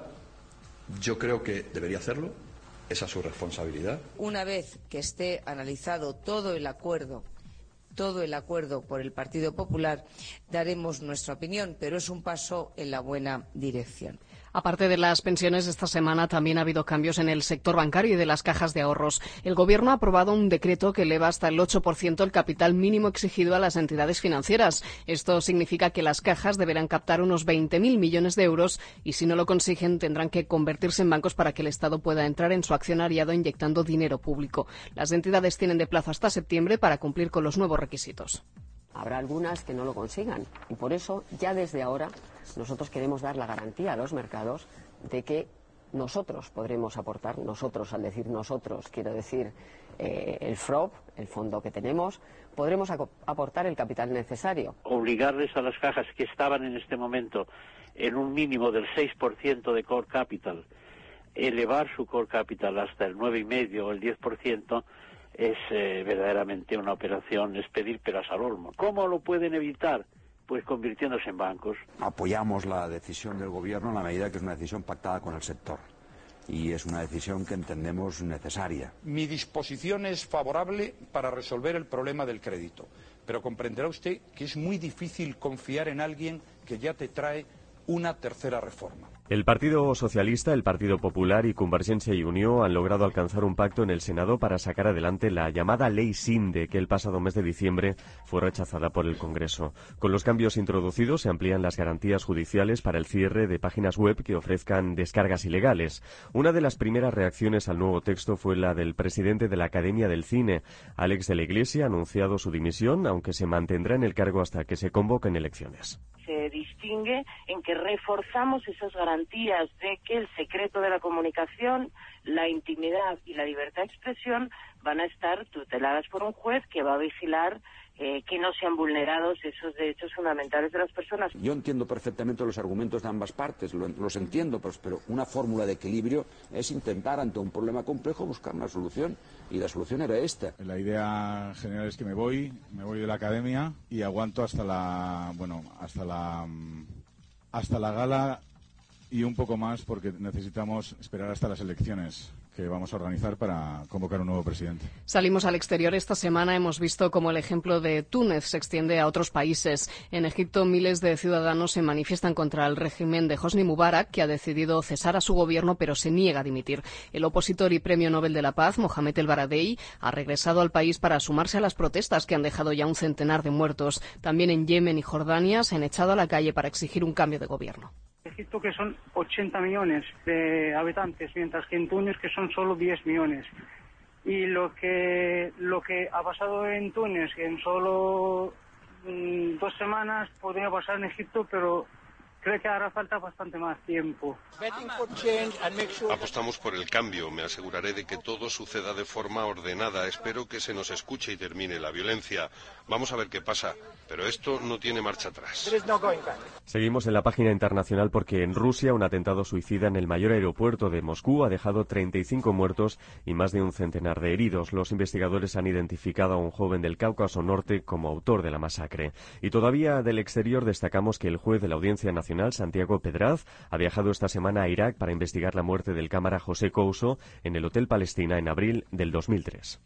yo creo que debería hacerlo, esa es su responsabilidad. Una vez que esté analizado todo el acuerdo todo el acuerdo por el Partido Popular, daremos nuestra opinión, pero es un paso en la buena dirección. Aparte de las pensiones, esta semana también ha habido cambios en el sector bancario y de las cajas de ahorros. El Gobierno ha aprobado un decreto que eleva hasta el ocho por ciento el capital mínimo exigido a las entidades financieras. Esto significa que las cajas deberán captar unos veinte mil millones de euros y, si no lo consiguen, tendrán que convertirse en bancos para que el Estado pueda entrar en su accionariado inyectando dinero público. Las entidades tienen de plazo hasta septiembre para cumplir con los nuevos requisitos. Habrá algunas que no lo consigan y por eso ya desde ahora nosotros queremos dar la garantía a los mercados de que nosotros podremos aportar, nosotros al decir nosotros quiero decir eh, el F R O P, el fondo que tenemos, podremos aportar el capital necesario. Obligarles a las cajas que estaban en este momento en un mínimo del seis por ciento de core capital, elevar su core capital hasta el nueve coma cinco o el diez por ciento, es eh, verdaderamente una operación, es pedir peras al olmo. ¿Cómo lo pueden evitar? Pues convirtiéndose en bancos. Apoyamos la decisión del Gobierno en la medida que es una decisión pactada con el sector y es una decisión que entendemos necesaria. Mi disposición es favorable para resolver el problema del crédito, pero comprenderá usted que es muy difícil confiar en alguien que ya te trae una tercera reforma. El Partido Socialista, el Partido Popular y Convergencia y Unió han logrado alcanzar un pacto en el Senado para sacar adelante la llamada Ley Sinde, que el pasado mes de diciembre fue rechazada por el Congreso. Con los cambios introducidos se amplían las garantías judiciales para el cierre de páginas web que ofrezcan descargas ilegales. Una de las primeras reacciones al nuevo texto fue la del presidente de la Academia del Cine. Álex de la Iglesia ha anunciado su dimisión, aunque se mantendrá en el cargo hasta que se convoquen elecciones. Se distingue en que reforzamos esas garantías de que el secreto de la comunicación, la intimidad y la libertad de expresión van a estar tuteladas por un juez que va a vigilar eh, que no sean vulnerados esos derechos fundamentales de las personas. Yo entiendo perfectamente los argumentos de ambas partes, lo, los entiendo, pero, pero una fórmula de equilibrio es intentar ante un problema complejo buscar una solución, y la solución era esta. La idea general es que me voy, me voy de la academia y aguanto hasta la, bueno, hasta la, hasta la gala y un poco más, porque necesitamos esperar hasta las elecciones que vamos a organizar para convocar un nuevo presidente. Salimos al exterior esta semana. Hemos visto cómo el ejemplo de Túnez se extiende a otros países. En Egipto, miles de ciudadanos se manifiestan contra el régimen de Hosni Mubarak, que ha decidido cesar a su gobierno, pero se niega a dimitir. El opositor y premio Nobel de la Paz, Mohamed El Baradei, ha regresado al país para sumarse a las protestas que han dejado ya un centenar de muertos. También en Yemen y Jordania se han echado a la calle para exigir un cambio de gobierno. Egipto, que son ochenta millones de habitantes, mientras que en Túnez, que son solo diez millones. Y lo que lo que ha pasado en Túnez, que en solo mmm, dos semanas podría pasar en Egipto, pero creo que hará falta bastante más tiempo. Apostamos por el cambio. Me aseguraré de que todo suceda de forma ordenada. Espero que se nos escuche y termine la violencia. Vamos a ver qué pasa. Pero esto no tiene marcha atrás. Seguimos en la página internacional porque en Rusia un atentado suicida en el mayor aeropuerto de Moscú ha dejado treinta y cinco muertos y más de un centenar de heridos. Los investigadores han identificado a un joven del Cáucaso Norte como autor de la masacre. Y todavía del exterior destacamos que el juez de la Audiencia Nacional, Santiago Pedraz, ha viajado esta semana a Irak para investigar la muerte del cámara José Couso en el Hotel Palestina en abril del dos mil tres.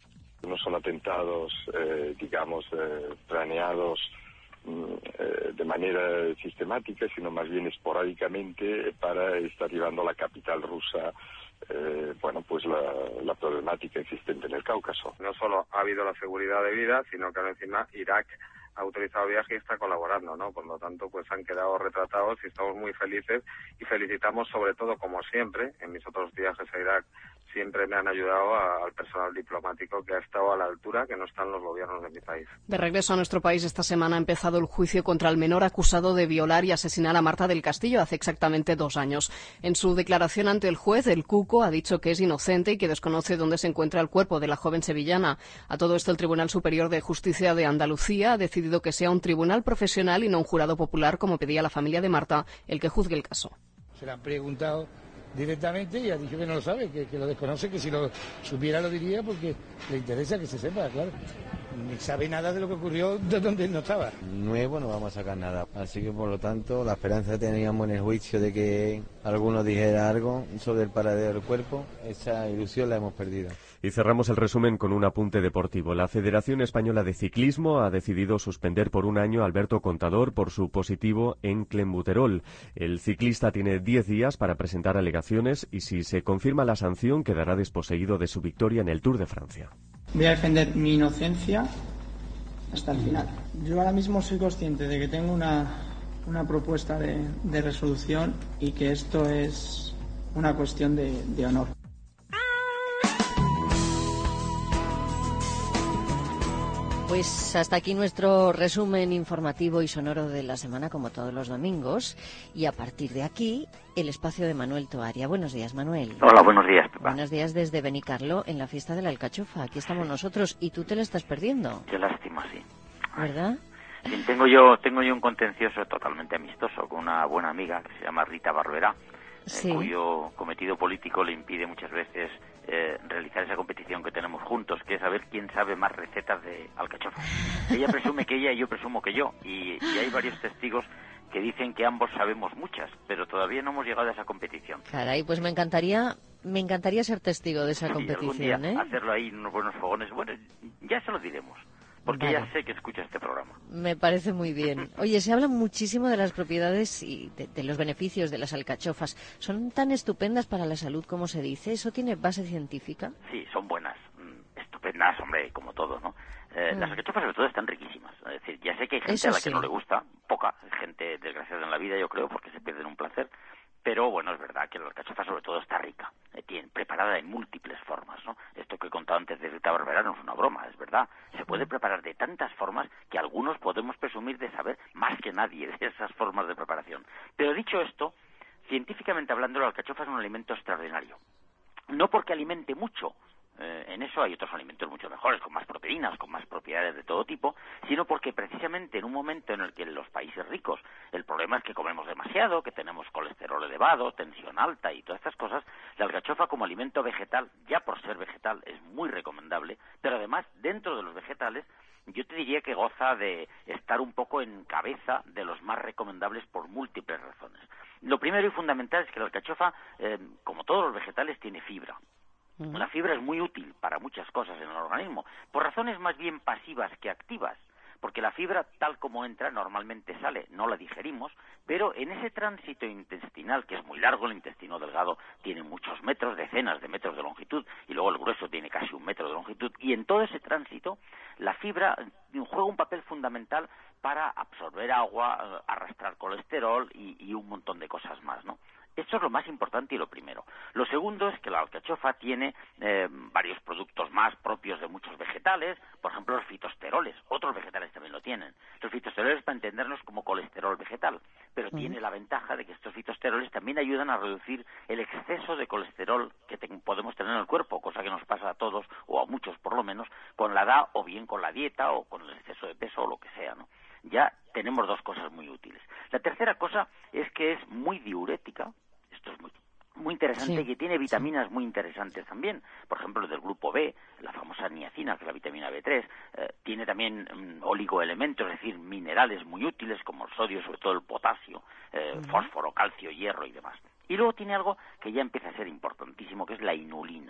no son atentados, eh, digamos, eh, planeados eh, de manera sistemática, sino más bien esporádicamente para estar llevando a la capital rusa Eh, bueno, pues la, la problemática existente en el Cáucaso. No solo ha habido la seguridad debida, sino que encima Irak ha autorizado viaje y está colaborando, ¿no? Por lo tanto, pues han quedado retratados y estamos muy felices y felicitamos sobre todo, como siempre, en mis otros viajes a Irak, siempre me han ayudado a, al personal diplomático que ha estado a la altura que no están los gobiernos de mi país. De regreso a nuestro país, esta semana ha empezado el juicio contra el menor acusado de violar y asesinar a Marta del Castillo hace exactamente dos años. En su declaración ante el juez, el Cuco ha dicho que es inocente y que desconoce dónde se encuentra el cuerpo de la joven sevillana. A todo esto, el Tribunal Superior de Justicia de Andalucía ha decidido que sea un tribunal profesional y no un jurado popular, como pedía la familia de Marta, el que juzgue el caso. Se le han preguntado directamente y ha dicho que no lo sabe, que, que lo desconoce, que si lo supiera lo diría porque le interesa que se sepa, claro. Ni sabe nada de lo que ocurrió de donde él no estaba. Nuevo no vamos a sacar nada, así que por lo tanto la esperanza que teníamos en el juicio de que alguno dijera algo sobre el paradero del cuerpo, esa ilusión la hemos perdido. Y cerramos el resumen con un apunte deportivo. La Federación Española de Ciclismo ha decidido suspender por un año a Alberto Contador por su positivo en clenbuterol. El ciclista tiene diez días para presentar alegaciones y si se confirma la sanción quedará desposeído de su victoria en el Tour de Francia. Voy a defender mi inocencia hasta el final. Yo ahora mismo soy consciente de que tengo una, una propuesta de, de resolución y que esto es una cuestión de, de honor. Pues hasta aquí nuestro resumen informativo y sonoro de la semana, como todos los domingos. Y a partir de aquí, el espacio de Manuel Toaria. Buenos días, Manuel. Hola, buenos días, Pepa. Buenos días desde Benicarló, en la fiesta de la Alcachofa. Aquí estamos nosotros y tú te lo estás perdiendo. Qué lástima, sí. ¿Verdad? Sí, tengo yo, tengo yo un contencioso totalmente amistoso con una buena amiga que se llama Rita Barberá, sí. eh, cuyo cometido político le impide muchas veces eh, realizar esa competición que tenemos juntos, que es saber quién sabe más recetas de alcachofa. Ella presume que ella y yo presumo que yo, y, y hay varios testigos que dicen que ambos sabemos muchas, pero todavía no hemos llegado a esa competición. Caray, pues me encantaría, me encantaría ser testigo de esa sí, competición, algún día ¿eh? hacerlo ahí en unos buenos fogones. Bueno, ya se lo diremos. Porque vale. ya sé que escucha este programa. Me parece muy bien. Oye, se habla muchísimo de las propiedades y de, de los beneficios de las alcachofas. ¿Son tan estupendas para la salud como se dice? ¿Eso tiene base científica? Sí, son buenas. Estupendas, hombre, como todo, ¿no? Eh, mm. Las alcachofas sobre todo están riquísimas. Es decir, ya sé que hay gente Eso a la que sí. no le gusta, poca gente desgraciada en la vida, yo creo, porque se pierden un placer. Pero bueno, es verdad que la alcachofa sobre todo está rica, eh, tiene, preparada en múltiples formas, ¿no? Esto que he contado antes de Rita Barberá no es una broma, es verdad. Se puede preparar de tantas formas que algunos podemos presumir de saber más que nadie de esas formas de preparación. Pero dicho esto, científicamente hablando, la alcachofa es un alimento extraordinario. No porque alimente mucho, eh, en eso hay otros alimentos mucho mejores, con más proteínas, con más propiedades de todo tipo, sino porque precisamente en un momento en el que en los países ricos el problema es que comemos demasiado, que tenemos colesterol elevado, tensión alta y todas estas cosas, la alcachofa como alimento vegetal, ya por ser vegetal, es muy recomendable, pero además dentro de los vegetales yo te diría que goza de estar un poco en cabeza de los más recomendables por múltiples razones. Lo primero y fundamental es que la alcachofa, eh, como todos los vegetales, tiene fibra. La fibra es muy útil para muchas cosas en el organismo, por razones más bien pasivas que activas, porque la fibra, tal como entra, normalmente sale, no la digerimos, pero en ese tránsito intestinal, que es muy largo, el intestino delgado tiene muchos metros, decenas de metros de longitud, y luego el grueso tiene casi un metro de longitud, y en todo ese tránsito, la fibra juega un papel fundamental para absorber agua, arrastrar colesterol y, y un montón de cosas más, ¿no? Esto es lo más importante y lo primero. Lo segundo es que la alcachofa tiene eh, varios productos más propios de muchos vegetales, por ejemplo los fitosteroles, otros vegetales también lo tienen. Los fitosteroles, para entendernos, como colesterol vegetal, pero uh-huh. tiene la ventaja de que estos fitosteroles también ayudan a reducir el exceso de colesterol que te- podemos tener en el cuerpo, cosa que nos pasa a todos, o a muchos por lo menos, con la edad o bien con la dieta o con el exceso de peso o lo que sea, ¿no? Ya tenemos dos cosas muy útiles. La tercera cosa es que es muy diurética. Esto es muy, muy interesante, sí, y que tiene vitaminas sí. muy interesantes también. Por ejemplo, del grupo B, la famosa niacina, que es la vitamina B tres. Eh, tiene también um, oligoelementos, es decir, minerales muy útiles como el sodio, sobre todo el potasio, eh, uh-huh. fósforo, calcio, hierro y demás. Y luego tiene algo que ya empieza a ser importantísimo, que es la inulina.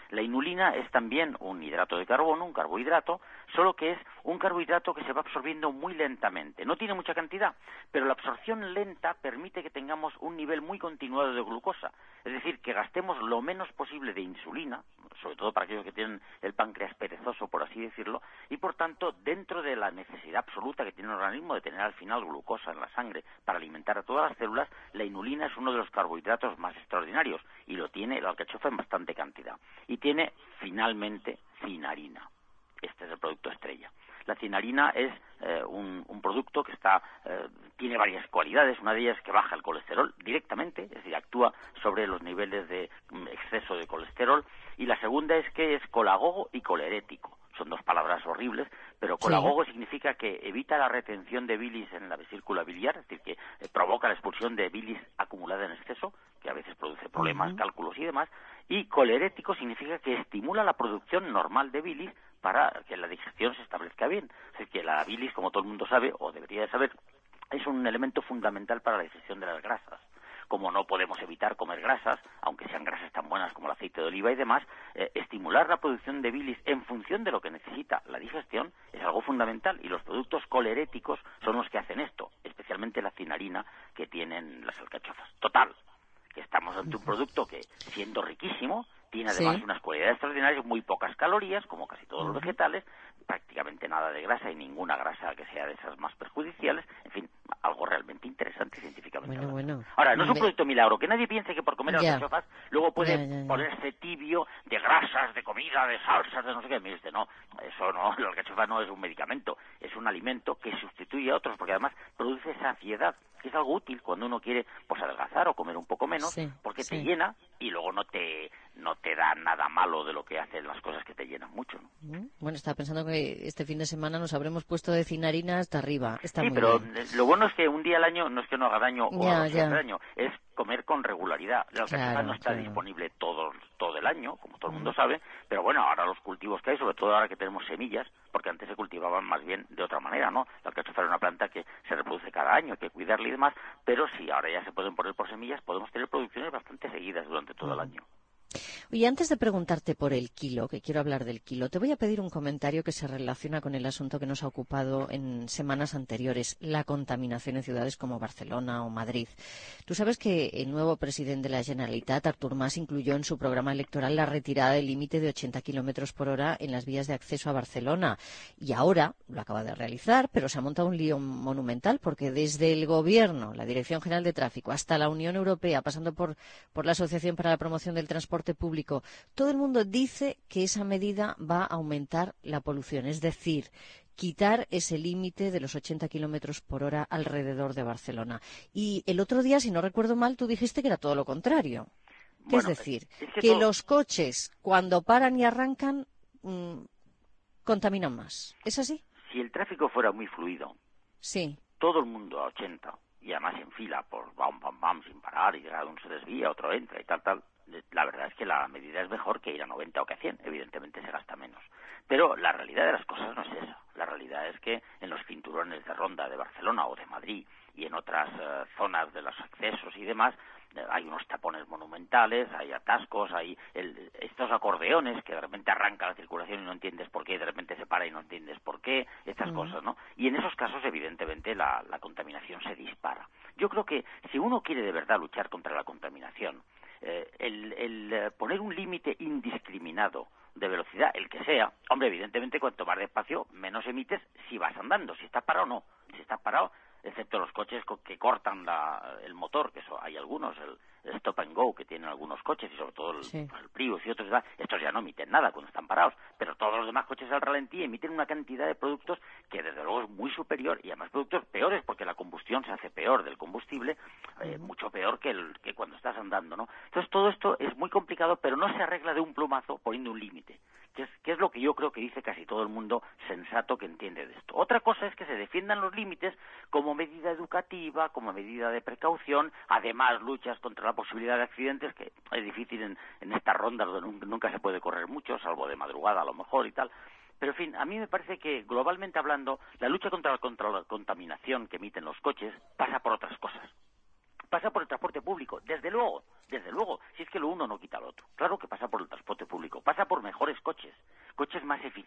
La inulina es también un hidrato de carbono, un carbohidrato, solo que es un carbohidrato que se va absorbiendo muy lentamente. No tiene mucha cantidad, pero la absorción lenta permite que tengamos un nivel muy continuado de glucosa. Es decir, que gastemos lo menos posible de insulina, sobre todo para aquellos que tienen el páncreas perezoso, por así decirlo, y por tanto, dentro de la necesidad absoluta que tiene el organismo de tener al final glucosa en la sangre para alimentar a todas las células, la inulina es uno de los carbohidratos más extraordinarios, y lo tiene la alcachofa en bastante cantidad. Y tiene, finalmente, cinarina. Este es el producto estrella. La cinarina es eh, un, un producto que está eh, tiene varias cualidades. Una de ellas es que baja el colesterol directamente, es decir, actúa sobre los niveles de um, exceso de colesterol. Y la segunda es que es colagogo y colerético. Son dos palabras horribles, pero colagogo sí. significa que evita la retención de bilis en la vesícula biliar, es decir, que eh, provoca la expulsión de bilis acumulada en exceso, que a veces produce problemas, uh-huh. cálculos y demás. Y colerético significa que estimula la producción normal de bilis para que la digestión se establezca bien. Es decir, que la bilis, como todo el mundo sabe, o debería de saber, es un elemento fundamental para la digestión de las grasas. Como no podemos evitar comer grasas, aunque sean grasas tan buenas como el aceite de oliva y demás, eh, estimular la producción de bilis en función de lo que necesita la digestión es algo fundamental, y los productos coleréticos son los que hacen esto, especialmente la cinarina que tienen las alcachofas. Total, que estamos ante un producto que, siendo riquísimo, tiene además sí. unas cualidades extraordinarias, muy pocas calorías, como casi todos los vegetales, prácticamente nada de grasa y ninguna grasa que sea de esas más perjudiciales, en fin, algo realmente interesante científicamente. Bueno, bueno. Ahora, no es un producto milagro, que nadie piense que por comer alcachofas luego puede ya, ya, ya. ponerse tibio de grasas, de comida, de salsas, de no sé qué. Mire usted, no, eso no, la alcachofa no es un medicamento, es un alimento que sustituye a otros, porque además produce saciedad, que es algo útil cuando uno quiere pues adelgazar o comer un poco menos, sí, porque sí. te llena y luego no te no te da nada malo de lo que hacen las cosas que te llenan mucho, ¿no? Bueno, estaba pensando que este fin de semana nos habremos puesto de cinarina hasta arriba. Está sí, muy pero bien. Lo bueno es que un día al año no es que no haga daño o ya, no ya. haga daño, es comer con regularidad. La alcachofa claro, no está claro. disponible todo, todo el año, como todo el mundo sabe, pero bueno, ahora los cultivos que hay, sobre todo ahora que tenemos semillas, porque antes se cultivaban más bien de otra manera, ¿no? La alcachofa era una planta que se reproduce cada año, hay que cuidarla y demás, pero si ahora ya se pueden poner por semillas, podemos tener producciones bastante seguidas durante todo el año. Oye, antes de preguntarte por el kilo, que quiero hablar del kilo, te voy a pedir un comentario que se relaciona con el asunto que nos ha ocupado en semanas anteriores, la contaminación en ciudades como Barcelona o Madrid. Tú sabes que el nuevo presidente de la Generalitat, Artur Mas, incluyó en su programa electoral la retirada del límite de ochenta kilómetros por hora en las vías de acceso a Barcelona. Y ahora lo acaba de realizar, pero se ha montado un lío monumental, porque desde el Gobierno, la Dirección General de Tráfico, hasta la Unión Europea, pasando por, por la Asociación para la Promoción del Transporte Público, todo el mundo dice que esa medida va a aumentar la polución, es decir, quitar ese límite de los ochenta kilómetros por hora alrededor de Barcelona. Y el otro día, si no recuerdo mal, tú dijiste que era todo lo contrario. Bueno, es decir, es que, que todo... los coches, cuando paran y arrancan, mmm, contaminan más. ¿Es así? Si el tráfico fuera muy fluido, sí. todo el mundo a ochenta, y además en fila, por bam, bam, bam, sin parar, y cada uno se desvía, otro entra y tal, tal, la verdad es que la medida es mejor que ir a noventa o que a cien, evidentemente se gasta menos. Pero la realidad de las cosas no es esa. La realidad es que en los cinturones de ronda de Barcelona o de Madrid y en otras uh, zonas de los accesos y demás, eh, hay unos tapones monumentales, hay atascos, hay el, estos acordeones que de repente arranca la circulación y no entiendes por qué, y de repente se para y no entiendes por qué, estas mm. cosas, ¿no? Y en esos casos, evidentemente, la, la contaminación se dispara. Yo creo que si uno quiere de verdad luchar contra la contaminación, Eh, el, el eh, poner un límite indiscriminado de velocidad, el que sea, hombre, evidentemente cuanto más despacio, menos emites si vas andando, si estás parado no, si estás parado, excepto los coches que cortan la, el motor, que eso hay algunos, el, el stop and go que tienen algunos coches y sobre todo el, sí. el Prius y otros, estos ya no emiten nada cuando están parados, pero todos los demás coches al ralentí emiten una cantidad de productos que desde luego es muy superior, y además productos peores porque la combustión se hace peor del combustible, eh, mucho peor que, el, que cuando estás andando, ¿no? Entonces todo esto es muy complicado, pero no se arregla de un plumazo poniendo un límite, que es, que es lo que yo creo que dice casi todo el mundo sensato que entiende de esto. Otra cosa es que se defiendan los límites como medida educativa, como medida de precaución, además luchas contra la posibilidad de accidentes, que es difícil en, en estas rondas donde nunca se puede correr mucho, salvo de madrugada a lo mejor y tal. Pero, en fin, a mí me parece que, globalmente hablando, la lucha contra la, contra la contaminación que emiten los coches pasa por otras cosas. Pasa por el transporte público, desde luego, desde luego, si es que lo uno no quita lo otro. Claro que pasa por el transporte público, pasa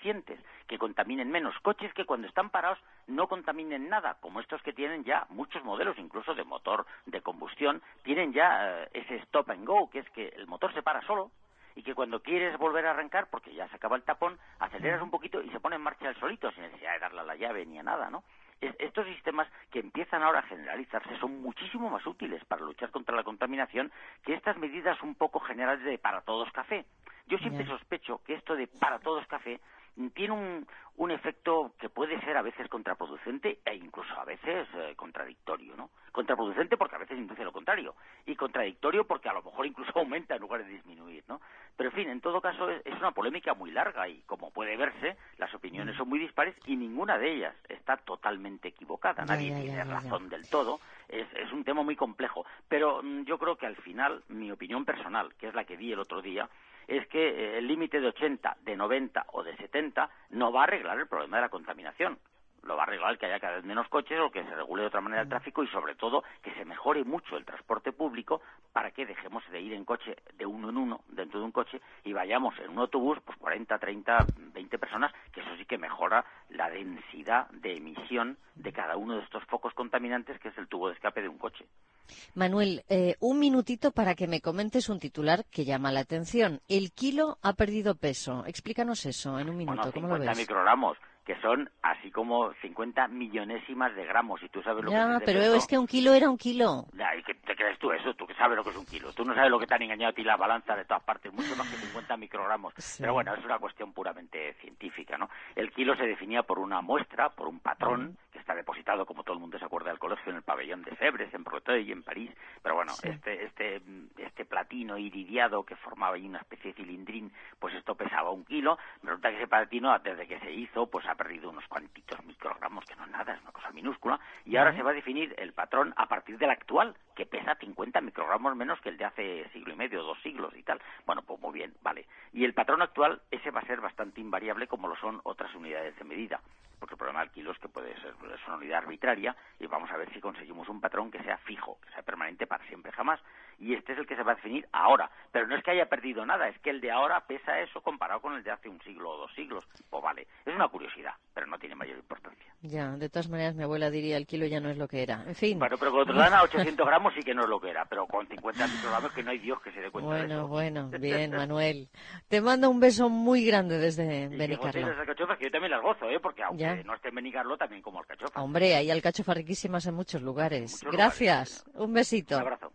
eficientes, que contaminen menos, coches que cuando están parados no contaminen nada, como estos que tienen ya muchos modelos, incluso de motor de combustión, tienen ya eh, ese stop and go, que es que el motor se para solo, y que cuando quieres volver a arrancar, porque ya se acaba el tapón, aceleras un poquito y se pone en marcha el solito, sin necesidad de darle a la llave ni a nada, ¿no? Es, estos sistemas que empiezan ahora a generalizarse son muchísimo más útiles para luchar contra la contaminación que estas medidas un poco generales de para todos café. Yo siempre yeah. sospecho que esto de para todos café tiene un, un efecto que puede ser a veces contraproducente e incluso a veces eh, contradictorio, ¿no? Contraproducente porque a veces induce lo contrario y contradictorio porque a lo mejor incluso aumenta en lugar de disminuir, ¿no? Pero en fin, en todo caso es, es una polémica muy larga y como puede verse, las opiniones son muy dispares y ninguna de ellas está totalmente equivocada. Nadie yeah, yeah, tiene yeah, razón yeah. del todo. Es, es un tema muy complejo. Pero mm, yo creo que al final, mi opinión personal, que es la que di el otro día, es que el límite de ochenta, de noventa o de setenta no va a arreglar el problema de la contaminación. Lo va a arreglar que haya cada vez menos coches o que se regule de otra manera el tráfico y, sobre todo, que se mejore mucho el transporte público para que dejemos de ir en coche de uno en uno dentro de un coche y vayamos en un autobús pues cuarenta, treinta, veinte personas, que eso sí que mejora la densidad de emisión de cada uno de estos focos contaminantes que es el tubo de escape de un coche. Manuel, eh, un minutito para que me comentes un titular que llama la atención. El kilo ha perdido peso. Explícanos eso en un minuto. Bueno, ¿cómo lo ves? cincuenta microgramos, que son así como cincuenta millonésimas de gramos, y tú sabes lo ya, que es. Ya, pero peso. Es que un kilo era un kilo. Ya, ¿y qué te crees tú eso? Tú que sabes lo que es un kilo. Tú no sabes lo que te han engañado a ti las balanzas de todas partes, mucho más que cincuenta microgramos. Sí. Pero bueno, es una cuestión puramente científica, ¿no? El kilo se definía por una muestra, por un patrón, uh-huh. que está depositado, como todo el mundo se acuerda del colegio, en el pabellón de Febres, en Breteuil y en París. Pero bueno, sí. este, este, este platino iridiado que formaba ahí una especie de cilindrín, pues esto pesaba un kilo. Resulta que ese platino, desde que se hizo, pues ha perdido unos cuantitos microgramos, que no es nada, es una cosa minúscula, y ahora uh-huh. se va a definir el patrón a partir del actual, que pesa cincuenta microgramos menos que el de hace siglo y medio, dos siglos y tal. Bueno, pues muy bien, vale. Y el patrón actual, ese va a ser bastante invariable, como lo son otras unidades de medida, porque el problema del kilo es que puede ser es una unidad arbitraria, y vamos a ver si conseguimos un patrón que sea fijo, que sea permanente para siempre jamás, y este es el que se va a definir ahora. Pero no es que haya perdido nada, es que el de ahora pesa eso comparado con el de hace un siglo o dos siglos. Pues vale, es una curiosidad, pero no tiene mayor importancia. Ya, de todas maneras mi abuela diría el kilo ya no es lo que era. En fin. Bueno, pero cuando te dan a ochocientos gramos sí que no es lo que era, pero con cincuenta microgramos que no hay Dios que se dé cuenta bueno, de eso. Bueno, bueno, bien, Manuel. Te mando un beso muy grande desde Benicarló. Y las alcachofas, que yo también las gozo, ¿eh? Porque aunque ya. no esté en Benicarló, también como alcachofas. Hombre, hay alcachofas riquísimas en muchos lugares. En muchos Gracias. Lugares. Un besito. Un abrazo.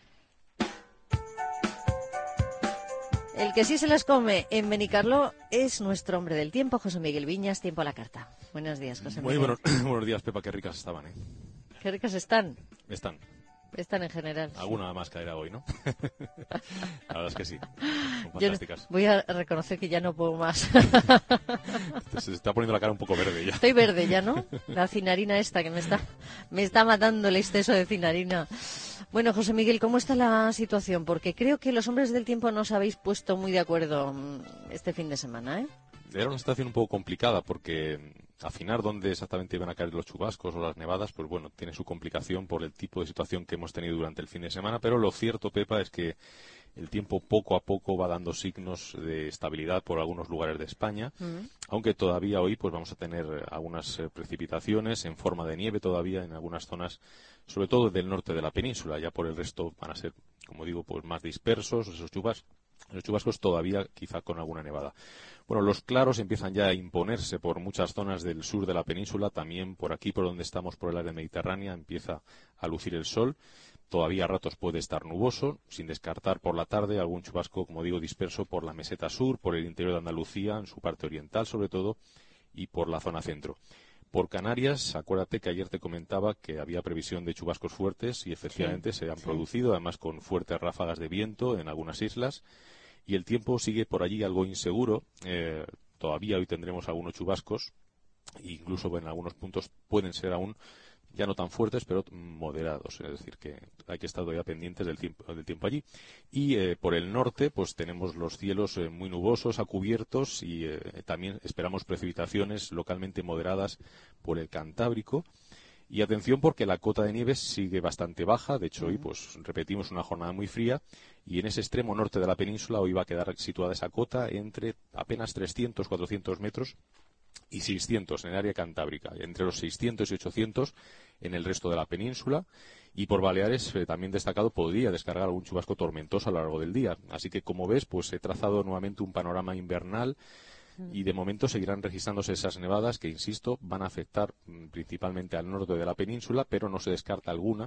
El que sí se las come en Benicarló es nuestro hombre del tiempo, José Miguel Viñas. Tiempo a la carta. Buenos días, José Muy Miguel. Buenos, buenos días, Pepa. Qué ricas estaban, ¿eh? Qué ricas están. Están. Están en general. Alguna sí. más caerá hoy, ¿no? La verdad es que sí. Son Yo fantásticas. Voy a reconocer que ya no puedo más. Se está poniendo la cara un poco verde ya. Estoy verde ya, ¿no? La cinarina esta que me está, me está matando el exceso de cinarina. Bueno, José Miguel, ¿cómo está la situación? Porque creo que los hombres del tiempo no os habéis puesto muy de acuerdo este fin de semana, ¿eh? Era una situación un poco complicada porque afinar dónde exactamente iban a caer los chubascos o las nevadas, pues bueno, tiene su complicación por el tipo de situación que hemos tenido durante el fin de semana, pero lo cierto, Pepa, es que el tiempo poco a poco va dando signos de estabilidad por algunos lugares de España, uh-huh. aunque todavía hoy pues vamos a tener algunas eh, precipitaciones en forma de nieve todavía en algunas zonas, sobre todo del norte de la península. Ya por el resto van a ser, como digo, pues más dispersos esos chubascos. Los chubascos todavía quizá con alguna nevada. Bueno, los claros empiezan ya a imponerse por muchas zonas del sur de la península, también por aquí, por donde estamos, por el área mediterránea, empieza a lucir el sol. Todavía a ratos puede estar nuboso, sin descartar por la tarde algún chubasco, como digo, disperso por la meseta sur, por el interior de Andalucía, en su parte oriental sobre todo, y por la zona centro. Por Canarias, acuérdate que ayer te comentaba que había previsión de chubascos fuertes y efectivamente sí, se han sí. producido, además con fuertes ráfagas de viento en algunas islas, y el tiempo sigue por allí algo inseguro. Eh, todavía hoy tendremos algunos chubascos, e incluso bueno, en algunos puntos pueden ser aún ya no tan fuertes, pero moderados, es decir, que hay que estar todavía pendientes del tiempo, del tiempo allí. Y eh, por el norte, pues tenemos los cielos eh, muy nubosos, a cubiertos, y eh, también esperamos precipitaciones localmente moderadas por el Cantábrico. Y atención porque la cota de nieve sigue bastante baja, de hecho hoy pues repetimos una jornada muy fría y en ese extremo norte de la península hoy va a quedar situada esa cota entre apenas trescientos, cuatrocientos metros y seiscientos en el área cantábrica, entre los seiscientos y ochocientos en el resto de la península. Y por Baleares, eh, también destacado, podría descargar algún chubasco tormentoso a lo largo del día. Así que, como ves, pues he trazado nuevamente un panorama invernal y de momento seguirán registrándose esas nevadas que, insisto, van a afectar mm, principalmente al norte de la península, pero no se descarta alguna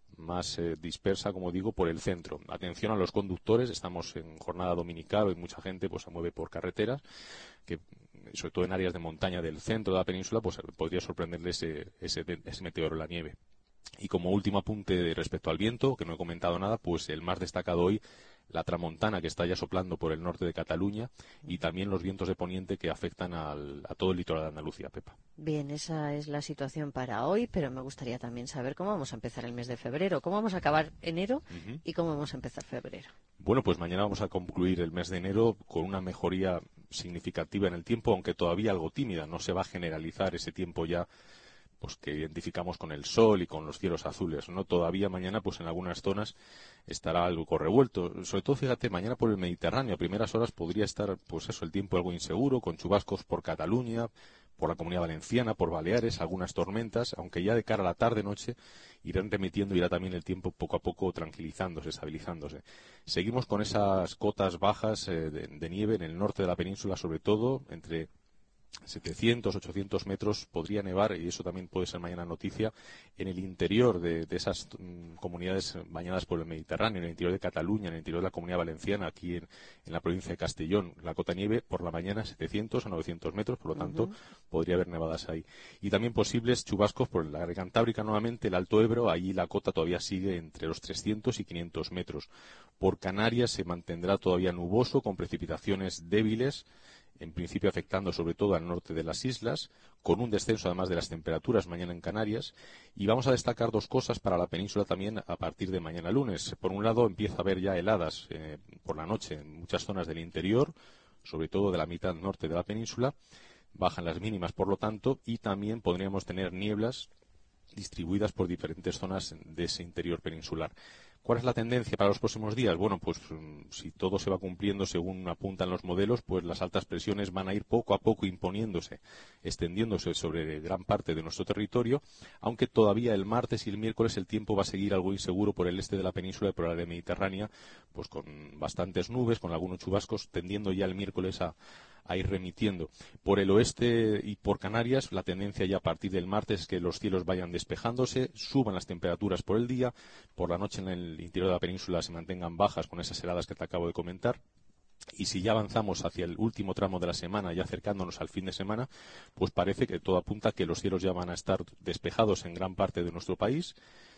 más eh, dispersa, como digo, por el centro. Atención a los conductores, estamos en jornada dominical, hoy mucha gente pues se mueve por carreteras, que sobre todo en áreas de montaña del centro de la península, pues podría sorprenderle ese, ese, ese meteoro, la nieve. Y como último apunte respecto al viento, que no he comentado nada, pues el más destacado hoy, la tramontana que está ya soplando por el norte de Cataluña y también los vientos de poniente que afectan al, a todo el litoral de Andalucía, Pepa. Bien, esa es la situación para hoy, pero me gustaría también saber cómo vamos a empezar el mes de febrero, cómo vamos a acabar enero uh-huh. y cómo vamos a empezar febrero. Bueno, pues mañana vamos a concluir el mes de enero con una mejoría significativa en el tiempo, aunque todavía algo tímida. No se va a generalizar ese tiempo ya pues que identificamos con el sol y con los cielos azules, ¿no? Todavía mañana, pues en algunas zonas estará algo revuelto. Sobre todo, fíjate, mañana por el Mediterráneo, a primeras horas podría estar, pues eso, el tiempo algo inseguro, con chubascos por Cataluña, por la Comunidad Valenciana, por Baleares, algunas tormentas, aunque ya de cara a la tarde-noche irán remitiendo, irá también el tiempo poco a poco tranquilizándose, estabilizándose. Seguimos con esas cotas bajas eh, de, de nieve en el norte de la península, sobre todo entre setecientos, ochocientos metros podría nevar, y eso también puede ser mañana noticia, en el interior de, de esas um, comunidades bañadas por el Mediterráneo, en el interior de Cataluña, en el interior de la Comunidad Valenciana, aquí en, en la provincia de Castellón. La cota nieve por la mañana setecientos a novecientos metros, por lo tanto uh-huh. podría haber nevadas ahí. Y también posibles chubascos por la área cantábrica nuevamente, el Alto Ebro, ahí la cota todavía sigue entre los trescientos y quinientos metros. Por Canarias se mantendrá todavía nuboso, con precipitaciones débiles, en principio afectando sobre todo al norte de las islas, con un descenso además de las temperaturas mañana en Canarias. Y vamos a destacar dos cosas para la península también a partir de mañana lunes. Por un lado, empieza a haber ya heladas eh, por la noche en muchas zonas del interior, sobre todo de la mitad norte de la península. Bajan las mínimas, por lo tanto, y también podríamos tener nieblas distribuidas por diferentes zonas de ese interior peninsular. ¿Cuál es la tendencia para los próximos días? Bueno, pues si todo se va cumpliendo según apuntan los modelos, pues las altas presiones van a ir poco a poco imponiéndose, extendiéndose sobre gran parte de nuestro territorio, aunque todavía el martes y el miércoles el tiempo va a seguir algo inseguro por el este de la península y por el área mediterránea, pues con bastantes nubes, con algunos chubascos, tendiendo ya el miércoles a a ir remitiendo. Por el oeste y por Canarias, la tendencia ya a partir del martes es que los cielos vayan despejándose, suban las temperaturas por el día, por la noche en el interior de la península se mantengan bajas con esas heladas que te acabo de comentar. Y si ya avanzamos hacia el último tramo de la semana, ya acercándonos al fin de semana, pues parece que todo apunta a que los cielos ya van a estar despejados en gran parte de nuestro país.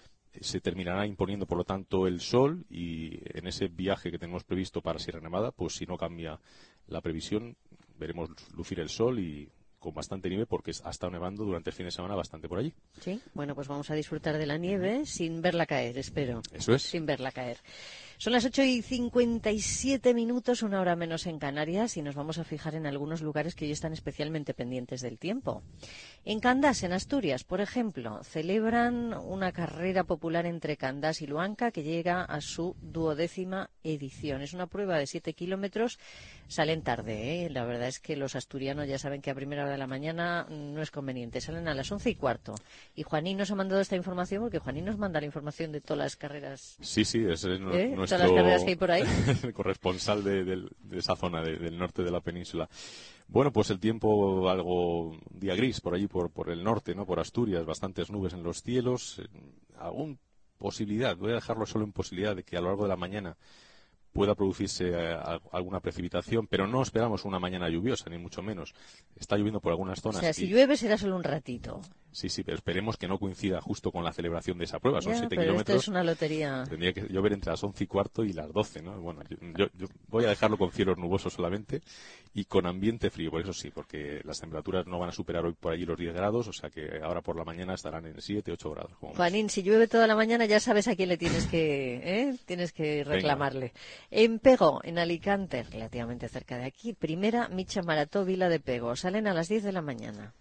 Se terminará imponiendo, por lo tanto, el sol, y en ese viaje que tenemos previsto para Sierra Nevada, pues si no cambia la previsión, veremos lucir el sol y con bastante nieve, porque ha estado nevando durante el fin de semana bastante por allí. Sí, bueno, pues vamos a disfrutar de la nieve sin verla caer, espero. Eso es. Sin verla caer. Son las ocho y cincuenta y siete minutos, una hora menos en Canarias, y nos vamos a fijar en algunos lugares que hoy están especialmente pendientes del tiempo. En Candás, en Asturias, por ejemplo, celebran una carrera popular entre Candás y Luanca que llega a su duodécima edición. Es una prueba de siete kilómetros. Salen tarde, ¿eh? La verdad es que los asturianos ya saben que a primera hora de la mañana no es conveniente. Salen a las once y cuarto. Y Juanín nos ha mandado esta información porque Juanín nos manda la información de todas las carreras. Sí, sí, es ¿Eh? nuestro todas las carreras que hay por ahí. corresponsal de, de, de esa zona de, del norte de la península. Bueno, pues el tiempo algo día gris por allí, por, por el norte, ¿no? Por Asturias, bastantes nubes en los cielos. Aún posibilidad, voy a dejarlo solo en posibilidad de que a lo largo de la mañana pueda producirse eh, alguna precipitación, pero no esperamos una mañana lluviosa, ni mucho menos. Está lloviendo por algunas zonas. O sea, si y... llueve será solo un ratito. Sí, sí, pero esperemos que no coincida justo con la celebración de esa prueba. Son ya, siete pero kilómetros. Esto es una lotería. Tendría que llover entre las once y cuarto y las doce, ¿no? Bueno, yo, yo, yo voy a dejarlo con cielos nubosos solamente y con ambiente frío, por eso sí, porque las temperaturas no van a superar hoy por allí los diez grados, o sea que ahora por la mañana estarán en siete, ocho grados. Juanín, si llueve toda la mañana ya sabes a quién le tienes que, ¿eh? tienes que reclamarle. Venga. En Pego, en Alicante, relativamente cerca de aquí, primera Micha Marató Vila de Pego. Salen a las diez de la mañana.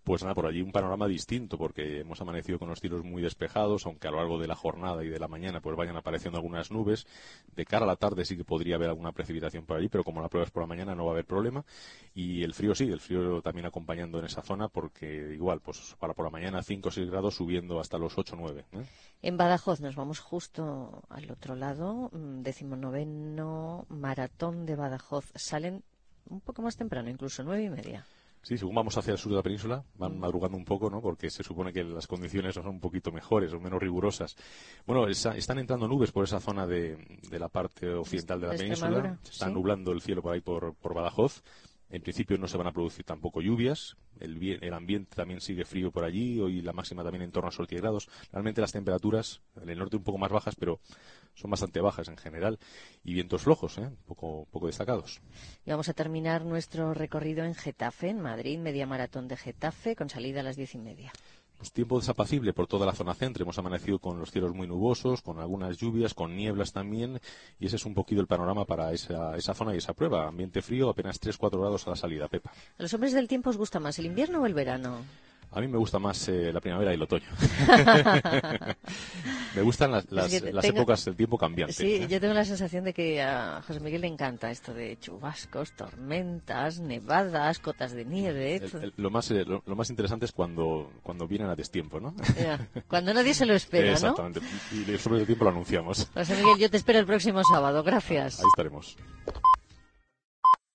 Pues nada, por allí un panorama distinto, porque hemos amanecido con los cielos muy despejados, aunque a lo largo de la jornada y de la mañana pues vayan apareciendo algunas nubes. De cara a la tarde sí que podría haber alguna precipitación por allí, pero como la prueba es por la mañana no va a haber problema. Y el frío sí, el frío también acompañando en esa zona, porque igual, pues para por la mañana cinco o seis grados, subiendo hasta los ocho o nueve. ¿eh? En Badajoz nos vamos justo al otro lado, decimonoveno maratón de Badajoz. Salen un poco más temprano, incluso nueve y media. Sí, según vamos hacia el sur de la península, van madrugando un poco, ¿no? Porque se supone que las condiciones son un poquito mejores o menos rigurosas. Bueno, esa, están entrando nubes por esa zona de, de la parte occidental de la península. Se está ¿sí? nublando el cielo por ahí por, por Badajoz. En principio no se van a producir tampoco lluvias. El, el ambiente también sigue frío por allí. Hoy la máxima también en torno a los diez grados. Realmente las temperaturas en el norte un poco más bajas, pero son bastante bajas en general. Y vientos flojos, ¿eh? un poco, poco destacados. Y vamos a terminar nuestro recorrido en Getafe, en Madrid, media maratón de Getafe, con salida a las diez y media. Pues tiempo desapacible por toda la zona centro. Hemos amanecido con los cielos muy nubosos, con algunas lluvias, con nieblas también, y ese es un poquito el panorama para esa, esa zona y esa prueba. Ambiente frío, apenas tres a cuatro grados a la salida, Pepa. ¿A los hombres del tiempo os gusta más el invierno o el verano? A mí me gusta más eh, la primavera y el otoño. Me gustan las, las, es que las tengo... épocas del tiempo cambiante. Sí, ¿eh? Yo tengo la sensación de que a José Miguel le encanta esto de chubascos, tormentas, nevadas, cotas de nieve. El, el, lo, más, eh, lo, lo más interesante es cuando, cuando vienen a destiempo, ¿no? Yeah. Cuando nadie se lo espera, Exactamente. ¿no? Exactamente. Y sobre el tiempo lo anunciamos. José Miguel, yo te espero el próximo sábado. Gracias. Ahí estaremos.